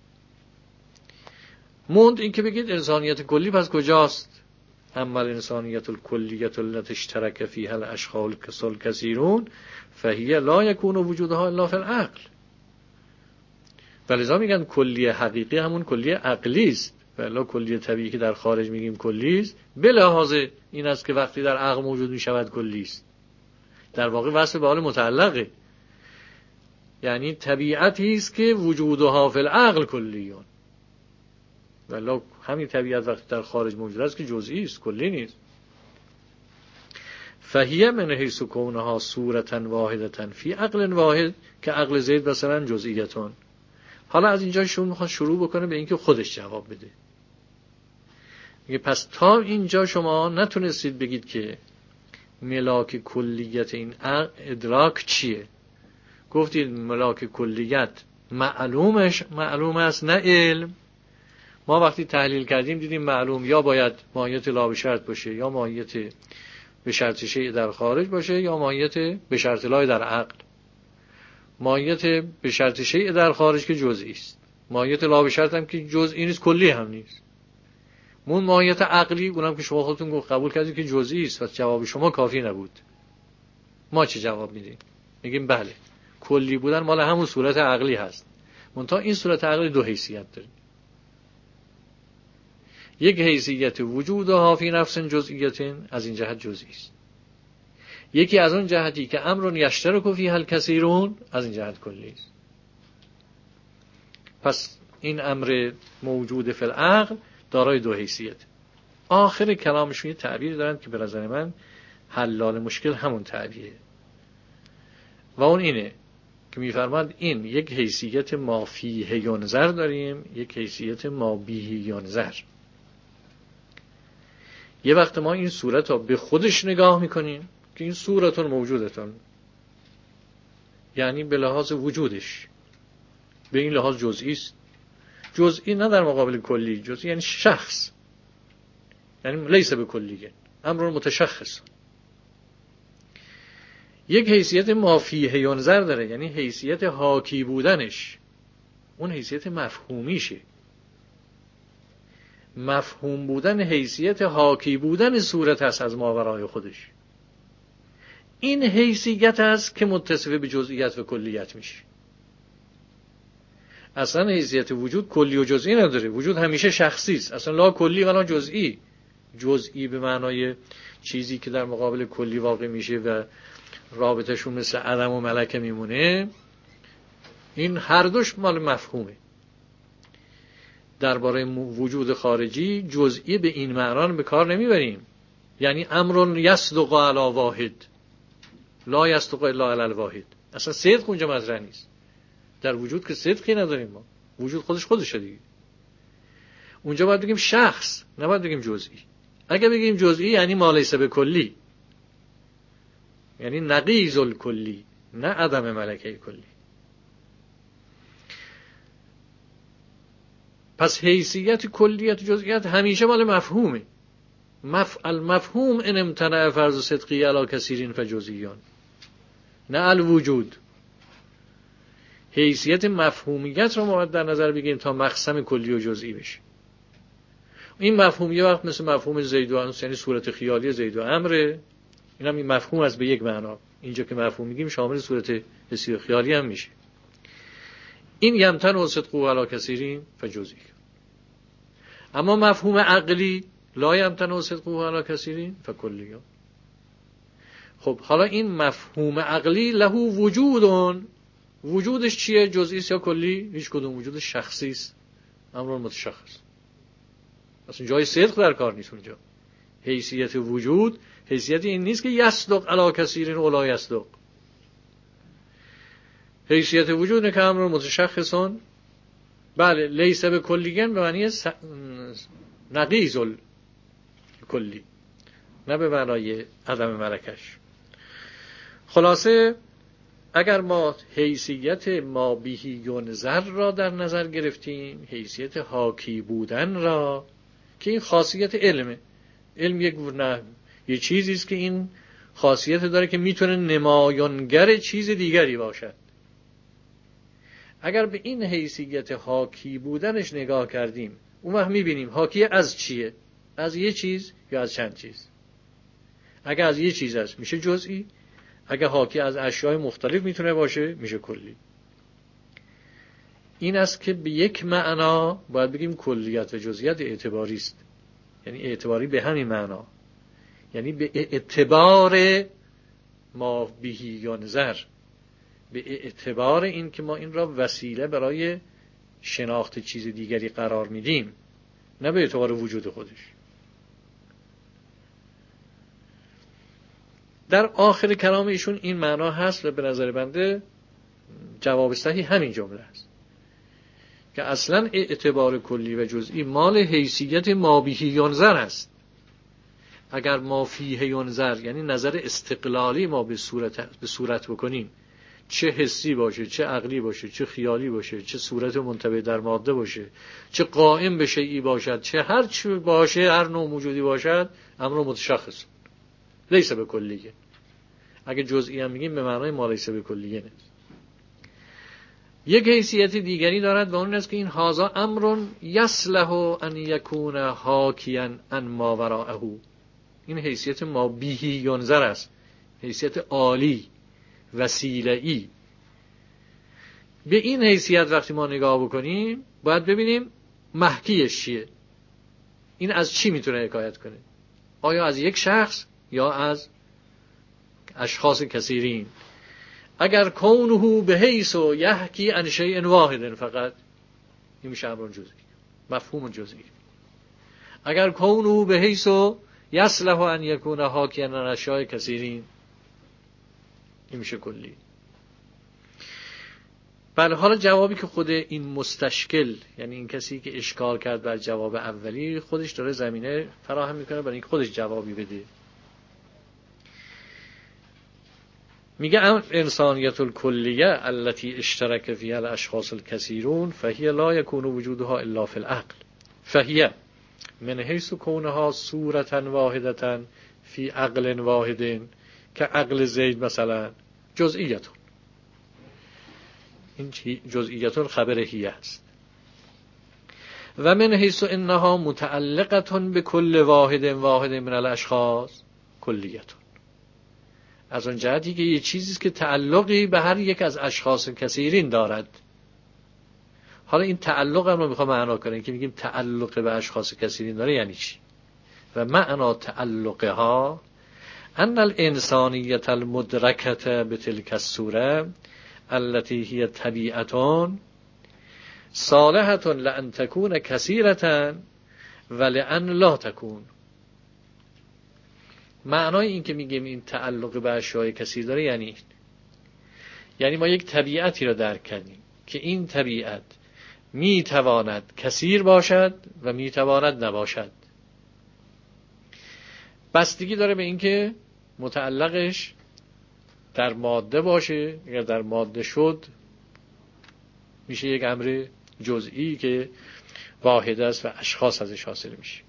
موند این که بگید انسانیت کلی پس کجاست؟ اما الانسانیت الکلیت التي اشترك فيها الاشخاص الكثيرون فهي لا يكون وجودها الا في العقل. ولذا میگن کلی حقیقی همون کلی عقلی است، ولی کلی طبیعی که در خارج میگیم کلی است به لحاظ این است که وقتی در عقل موجود میشود کلی است. در واقع وصف به حال متعلقه، یعنی طبیعتی است که وجودها فی العقل کلیون، ولی همین طبیعت وقتی در خارج موجود است که جزئی است، کلی نیست. فهیه من حیث کونها صورتا واحدتا فی عقل واحد که عقل زید مثلا جزئیتون. حالا از اینجا شما میخواد شروع بکنه به اینکه خودش جواب بده. میگه پس تا اینجا شما نتونستید بگید که ملاک کلیت این ادراک چیه. گفتید ملاک کلیت معلوم است نه علم. ما وقتی تحلیل کردیم دیدیم معلوم یا باید ماهیت لا به شرط باشه، یا ماهیت به شرط شیء در خارج باشه، یا ماهیت به شرط لا در عقل. ماهیت به شرط شیء در خارج که جزئی است، ماهیت لا به شرط هم که جزئی نیست کلی هم نیست. مون ماهیت عقلی اونم که شما خودتون قبول کردید که جزئی است و جواب شما کافی نبود. ما چه جواب میدیم؟ میگیم بله کلی بودن مال همون صورت عقلی هست، منتها این صورت عقلی دو حیثیت داره. یک حیثیت وجودها فی نفس جزئیت، از این جهت جزئی است. یکی از اون جهتی که امر یشترک فیه الکثیرون، از این جهت کلی است. پس این امر موجود فی العقل دارای دو حیثیت. آخر کلامشون یه تعبیر دارن که به نظر من حلال مشکل همون تعبیره و اون اینه که میفرماد این یک حیثیت ما فیه ینظر داریم، یک حیثیت ما بیه ینظر. یه وقت ما این صورت ها به خودش نگاه میکنیم که این صورتون موجودتون، یعنی به لحاظ وجودش به این لحاظ جزئی است. جزئی نه در مقابل کلی، جزئی یعنی شخص، یعنی لیس به کلیه، امر متشخص. یک حیثیت ما فیه ینظر داره، یعنی حیثیت حاکی بودنش، اون حیثیت مفهومیشه. مفهوم بودن حیثیت حاکی بودن صورت هست از ماورای خودش. این حیثیت هست که متصف به جزئیت و کلیت میشه. اصلا حیثیت وجود کلی و جزئی نداره، وجود همیشه شخصی است، اصلا لا کلی ولا جزئی. جزئی به معنای چیزی که در مقابل کلی واقع میشه و رابطهشون مثل عدم و ملکه میمونه، این هر دوش مال مفهومه. درباره وجود خارجی جزئی به این معنی به کار نمیبریم، یعنی امر یصدق علی واحد لا یصدق الا علی الواحد. اصلا صدق اونجا مطرح نیست. در وجود که صدقی نداریم ما، وجود خودشه دیگه. اونجا باید بگیم شخص، نباید بگیم جزئی. اگه بگیم جزئی یعنی ما لیس به کلی، یعنی نقیض الکلی، نه عدم ملکه کلی. پس حیثیت کلیت جزئیت همیشه مال مفهومه. المفهوم ان امتنع فرض صدقی علی کثیرین فجزئیان، نه الوجود. حیثیت مفهومیت رو ما باید در نظر بگیریم تا مقسم کلی و جزئی بشه. این مفهوم یه وقت مثل مفهوم زید و انس، یعنی صورت خیالی زید و امره، این هم این مفهوم از به یک معنا. اینجا که مفهوم میگیم شامل صورت حسی و خیالی هم میشه. این یمتنع صدقه علی کثیرین فجزئی. اما مفهوم عقلی لا یمتنع صدقه علی کثیرین فکلیون. خب حالا این مفهوم عقلی له وجودون، وجودش چیه؟ جزئی است یا کلی؟ هیچ کدوم. وجودش شخصی است، امر متشخص. اصلا جای صدق در کار نیست اونجا. حیثیت وجود حیثیت این نیست که یصدق علی کثیرین و لا یصدق. حیثیت وجود نه که امر متشخصون، بله لیس به کلیگن به معنی نقیض الکلی، نه به معنای عدم ملکش. خلاصه اگر ما حیثیت ما بهی ینظر را در نظر گرفتیم، حیثیت حاکی بودن را، که این خاصیت علمه. علم یه چیزی است که این خاصیت داره که میتونه نمایانگر چیز دیگری باشد. اگر به این حیثیت حاکی بودنش نگاه کردیم، اون وقت میبینیم حاکی از چیه؟ از یه چیز یا از چند چیز؟ اگر از یه چیز است میشه جزئی، اگر حاکی از اشیاء مختلف میتونه باشه میشه کلی. این است که به یک معنا باید بگیم کلیت و جزئیات اعتباری است. یعنی اعتباری به همین معنا، یعنی به اعتبار ما بهی ینظر، به اعتبار این که ما این را وسیله برای شناخت چیز دیگری قرار میدیم، نه به اعتبار وجود خودش. در آخر کلام ایشون این معنا هست و به نظر بنده جواب صحیح همین جمله است که اصلا اعتبار کلی و جزئی مال حیثیت ما بهی ینظر است. اگر ما فیه ینظر یعنی نظر استقلالی ما به صورت بکنیم، چه حسی باشه، چه عقلی باشه، چه خیالی باشه، چه صورت منطبع در ماده باشه، چه قائم به شیئی باشد، چه هر چی باشه، هر نوع موجودی باشد، امر متشخص لیس به کلیه. اگه جزئی هم میگیم به معنای ما لیس به کلیه نیست. یک حیثیت دیگری دارد و اون است که این هذا امر یصلح ان یکون حاکیا عن ما وراءه. این حیثیت ما بهی ینظر است، حیثیت عالی، وسیله‌ای. به این حیثیت وقتی ما نگاه بکنیم باید ببینیم محکیش چیه، این از چی میتونه حکایت کنه، آیا از یک شخص یا از اشخاص کثیرین. اگر کونه به حیث و یحکی عن شیء واحد فقط، این میشه امر جزئی، مفهوم جزئی. اگر کونه به حیث و یصلح ان یکون حاکیا عن اشیاء کثیرین، این میشه کلی. بله، حالا جوابی که خود این مستشکل، یعنی این کسی که اشکال کرد بر جواب اولی، خودش داره زمینه فراهم میکنه برای اینکه خودش جوابی بده. میگه انسانیت الکلیه التي اشترک فيها الاشخاص الكثيرون فهي لا يكون وجودها الا في العقل فهي من حيث كونها صورة واحدة في عقل واحد كعقل زید مثلا جزئیت. این جزئیت خبر هی است. و من حیث انها متعلقة بكل واحد من الاشخاص کلیت. از اون جهتی که یه چیزیست که تعلقی به هر یک از اشخاص کثیرین دارد. حالا این تعلق هم رو میخوام معنا کنیم که میگیم تعلق به اشخاص کثیرین داره یعنی چی؟ و معنا تعلقها ان الانسانیت المدرکه بتلک الصوره التي هي طبیعة صالحة لأن تكون كثيرة ولأن لا تكون. معنای این که میگیم این تعلق به اشیاء کثیر داره یعنی ما یک طبیعتی را درک کردیم که این طبیعت میتواند کثیر باشد و میتواند نباشد. بستگی داره به این که متعلقش در ماده باشه. اگر در ماده شد میشه یک امر جزئی که واحد است و اشخاص ازش حاصل میشه.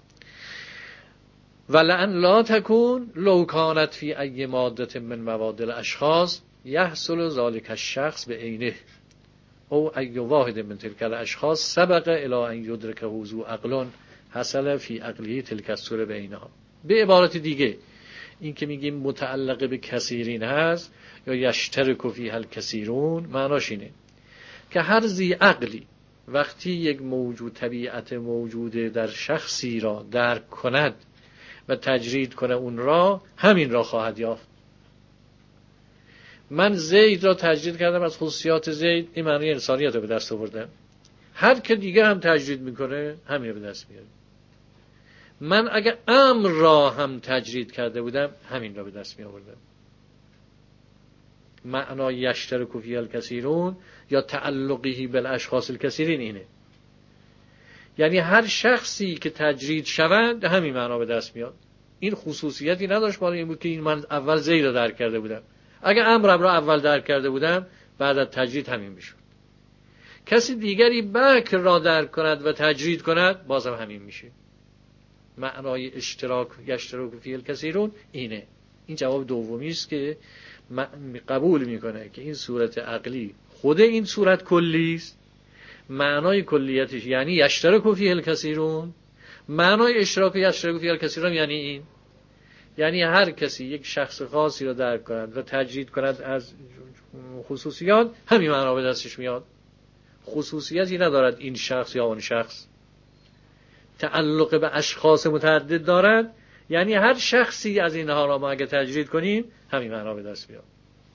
ولئن لا تكون لو كانت في اي ماده من مواد الاشخاص يحصل ذلك الشخص بعينه او اي واحد من تلك الاشخاص سبق الى ان يدرك ذو عقل حصل في عقله تلك الصوره بعينها. به عبارت دیگه این که میگیم متعلق به کثیرین هست یا یشترک فیها الکثیرون، معناش اینه که هر ذی عقلی وقتی یک موجود طبیعت موجود در شخصی را درک کند و تجرید کنه اون را، همین را خواهد یافت. من زید را تجرید کردم از خصوصیات زید، این معنی انسانیت رو به دست آوردم. هر که دیگه هم تجرید میکنه همین رو به دست میاره. من اگر امر را هم تجرید کرده بودم همین را به دست می آوردم. معنای یشترک فیها الکثیرون یا تعلقی بالاشخاص الکثیرین اینه، یعنی هر شخصی که تجرید شود همین معنا به دست میاد. این خصوصیتی نداشت برای این بود که این من اول زید را درک کرده بودم، اگه امرم را اول درک کرده بودم بعد از تجرید همین میشد. کسی دیگری بکر را درک کند و تجرید کند بازم همین میشه. معنای اشتراک یشترک فی الکثیرون اینه. این جواب دومی است که قبول میکنه که این صورت عقلی خود این صورت کلی است. معنای کلیتش یعنی یشترک فی الکثیرون. معنای اشتراک یشترک فی الکثیرون یعنی این، یعنی هر کسی یک شخص خاصی را درک کند و تجرید کند از خصوصیات، همین معنا به دستش میاد. خصوصیتی ندارد این شخص یا اون شخص. تعلق به اشخاص متعدد دارد، یعنی هر شخصی از اینها را ما اگه تجرید کنیم همین معنا به دست میاد.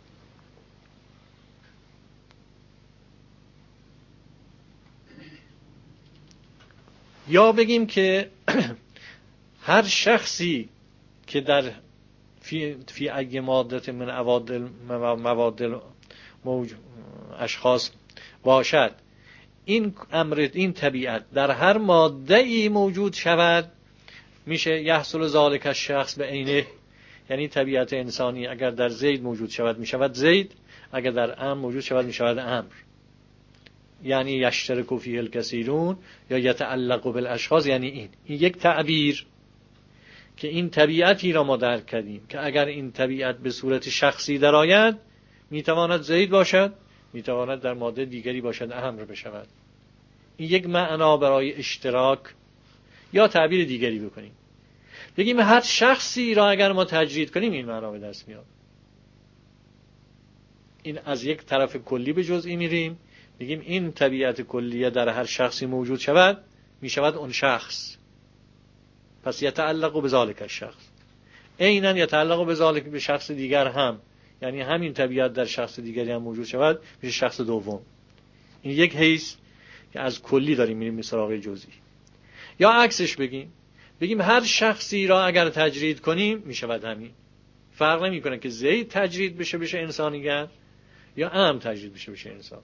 یا بگیم که هر شخصی که در فی ای ماده من مواد اشخاص باشد، این امر، این طبیعت در هر ماده ای موجود شود، میشه یحصل ذالک الشخص به عینه. یعنی طبیعت انسانی اگر در زید موجود شود میشود زید، اگر در امر موجود شود میشود امر. یعنی یشترک فیه الکثیرون یا یتعلق بالاشخاص، یعنی این یک تعبیر که این طبیعتی را ما درک کردیم که اگر این طبیعت به صورت شخصی درآید میتواند زید باشد، میتواند در ماده دیگری باشد امر بشود. این یک معنا برای اشتراک. یا تعبیر دیگری بکنیم بگیم هر شخصی را اگر ما تجرید کنیم این معنا به دست میاد. این از یک طرف کلی به جزئی میریم، بگیم این طبیعت کلیه در هر شخصی موجود شود میشود اون شخص. پس یتعلق به ذالک الشخص، عیناً یتعلق به ذالک به شخص دیگر هم، یعنی همین طبیعت در شخص دیگری هم موجود شود میشه شخص دوم. این یک حیث که از کلی داریم میریم به سراغ جزئی. یا عکسش بگیم هر شخصی را اگر تجرید کنیم میشود همین. فرق نمیکنه که زید تجرید بشه انسانیت یا ام تجرید بشه انسان.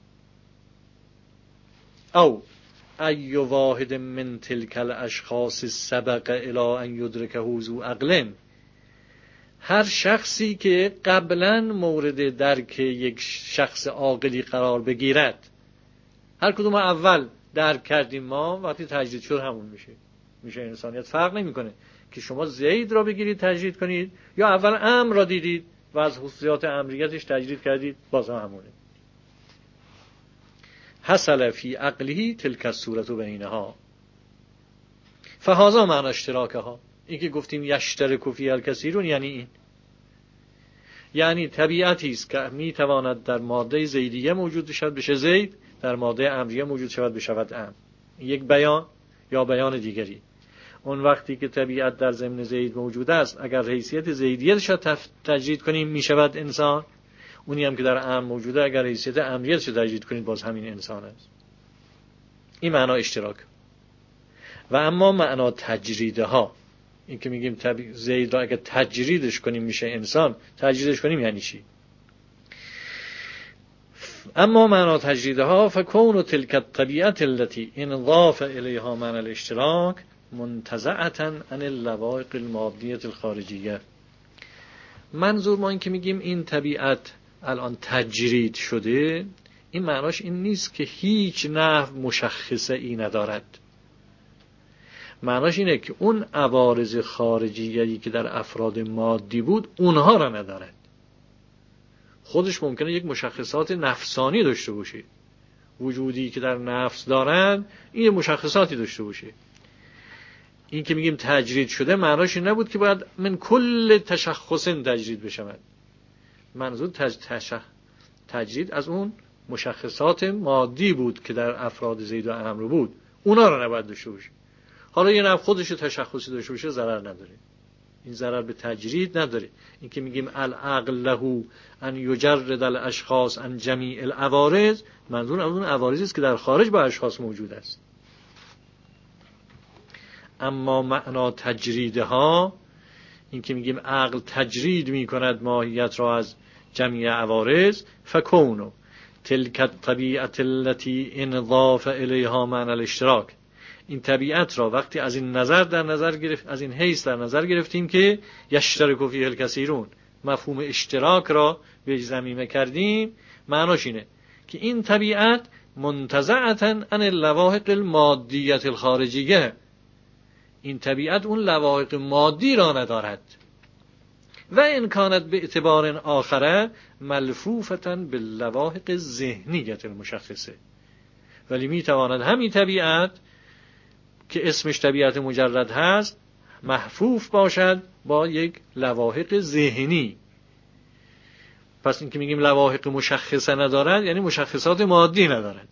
او ای واحد من تلک الاشخاص سبق الی ان یدرکه ذو عقل، هر شخصی که قبلا مورد درک یک شخص عاقلی قرار بگیرد، هر کدوم اول درک کردیم ما، وقتی تجرید شد همون میشه انسانیت. فرق نمیکنه که شما زید را بگیرید تجرید کنید یا اول امر را دیدید و از خصوصیات امریتش تجرید کردید، باز همونه. حصل فی عقله تلک الصورت بینها فهذا معنی اشتراکها. این که گفتیم یشترک فی الکثیرون یعنی این، یعنی طبیعتی است که میتواند در ماده زیدیه موجود شود بشه زید، در ماده امریه موجود شود بشود امر. یک بیان یا بیان دیگری. اون وقتی که طبیعت در ضمن زید موجود است، اگر حیثیت زیدیتش را تجرید کنیم میشود انسان. اونی هم که در امر موجوده اگر حیثیت امریتش را تجرید کنید باز همین انسان است. این معنا اشتراک. و اما معنا تجریدها، این که میگیم زید را اگر تجریدش کنیم میشه انسان، تجریدش کنیم یعنی چی؟ اما معنا تجریدها فکون تلک الطبیعت التي انضاف الیها معنی الاشتراک منتزعة عن اللوائق المادیة الخارجیه. منظور ما این که میگیم این طبیعت الان تجرید شده، این معناش این نیست که هیچ نحو مشخصه ای ندارد. معناش اینه که اون عوارض خارجیه‌ای که در افراد مادی بود اونها را ندارد. خودش ممکنه یک مشخصات نفسانی داشته باشه، وجودی که در نفس دارن این مشخصاتی داشته باشه. این که میگیم تجرید شده معناش این نبود که باید من کل تشخص تجرید بشود. منظور تجرید از اون مشخصات مادی بود که در افراد زید و عمرو بود، اونا را نباید داشته باشه. حالا یه نفس خودش تشخصی داشته باشه ضرر نداره، این ضرر به تجرید نداره. این که میگیم العقل له ان یجرد الاشخاص عن جمیع العوارض، منظور از اون عوارضی است که در خارج با اشخاص موجود است. اما معنا تجریدها، این که میگیم عقل تجرید میکند ماهیت را از جمیع عوارض، فکونو تلک الطبیعت التي انضاف الیها معنی الاشتراک، این طبیعت را وقتی از این نظر در نظر گرفت، از این حیث در نظر گرفتیم که یشترک فیه الکثیرون، مفهوم اشتراک را به ضمیمه کردیم، معناش اینه که این طبیعت منتزعة عن اللواحق المادیت الخارجیه، این طبیعت اون لواحق مادی را ندارد. و ان کانت به اعتبار آخره ملفوفة باللواحق ذهنیت المشخصه، ولی میتواند همین طبیعت که اسمش طبیعت مجرد هست محفوف باشد با یک لواحق ذهنی. پس این که میگیم لواحق مشخصه ندارد یعنی مشخصات مادی ندارد.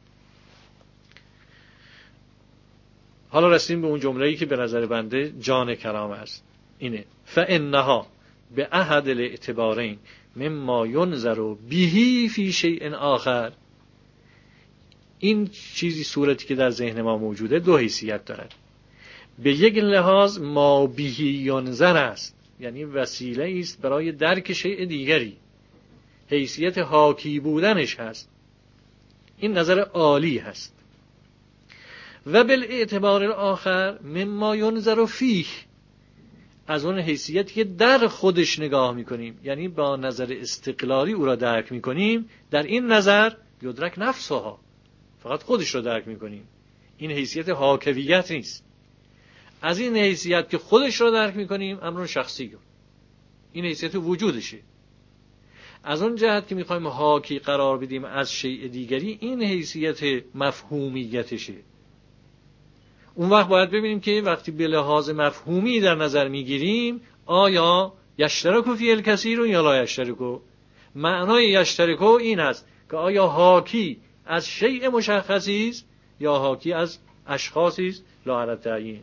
حالا رسیدیم به اون جمله‌ای که به نظر بنده جان کلام است، اینه فانها به احد الاعتبارین مما ینظر به فی شیء آخر. این چیزی صورتی که در ذهن ما موجوده دو حیثیت دارد. به یک لحاظ ما به ینظر است، یعنی وسیله است برای درک شیء دیگری، حیثیت حاکی بودنش هست، این نظر عالی هست. و بالاعتبار الاخر مما ینظر فیه، از اون حیثیتی که در خودش نگاه میکنیم، یعنی با نظر استقلالی او را درک میکنیم. در این نظر یدرک نفسها، فقط خودش را درک میکنیم، این حیثیت حاکویت نیست. از این حیثیت که خودش را درک میکنیم امر شخصی، این حیثیت وجودشه. از اون جهت که میخوایم حاکی قرار بدیم از شیء دیگری، این حیثیت مفهومیتشه. اون وقت باید ببینیم که وقتی به لحاظ مفهومی در نظر میگیریم آیا یشترکو فی الکثیر یا لا یشترکو. معنای یشترکو این است که آیا حاکی از شیء مشخصی است یا حاکی از اشخاصی است لا علی التعیین.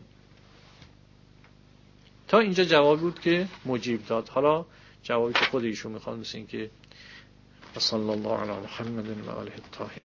تا اینجا جواب بود که مجیب داد. حالا جوابی که خود ایشون میخواد مثل این که صلی الله علی محمد و آله الطاهرین.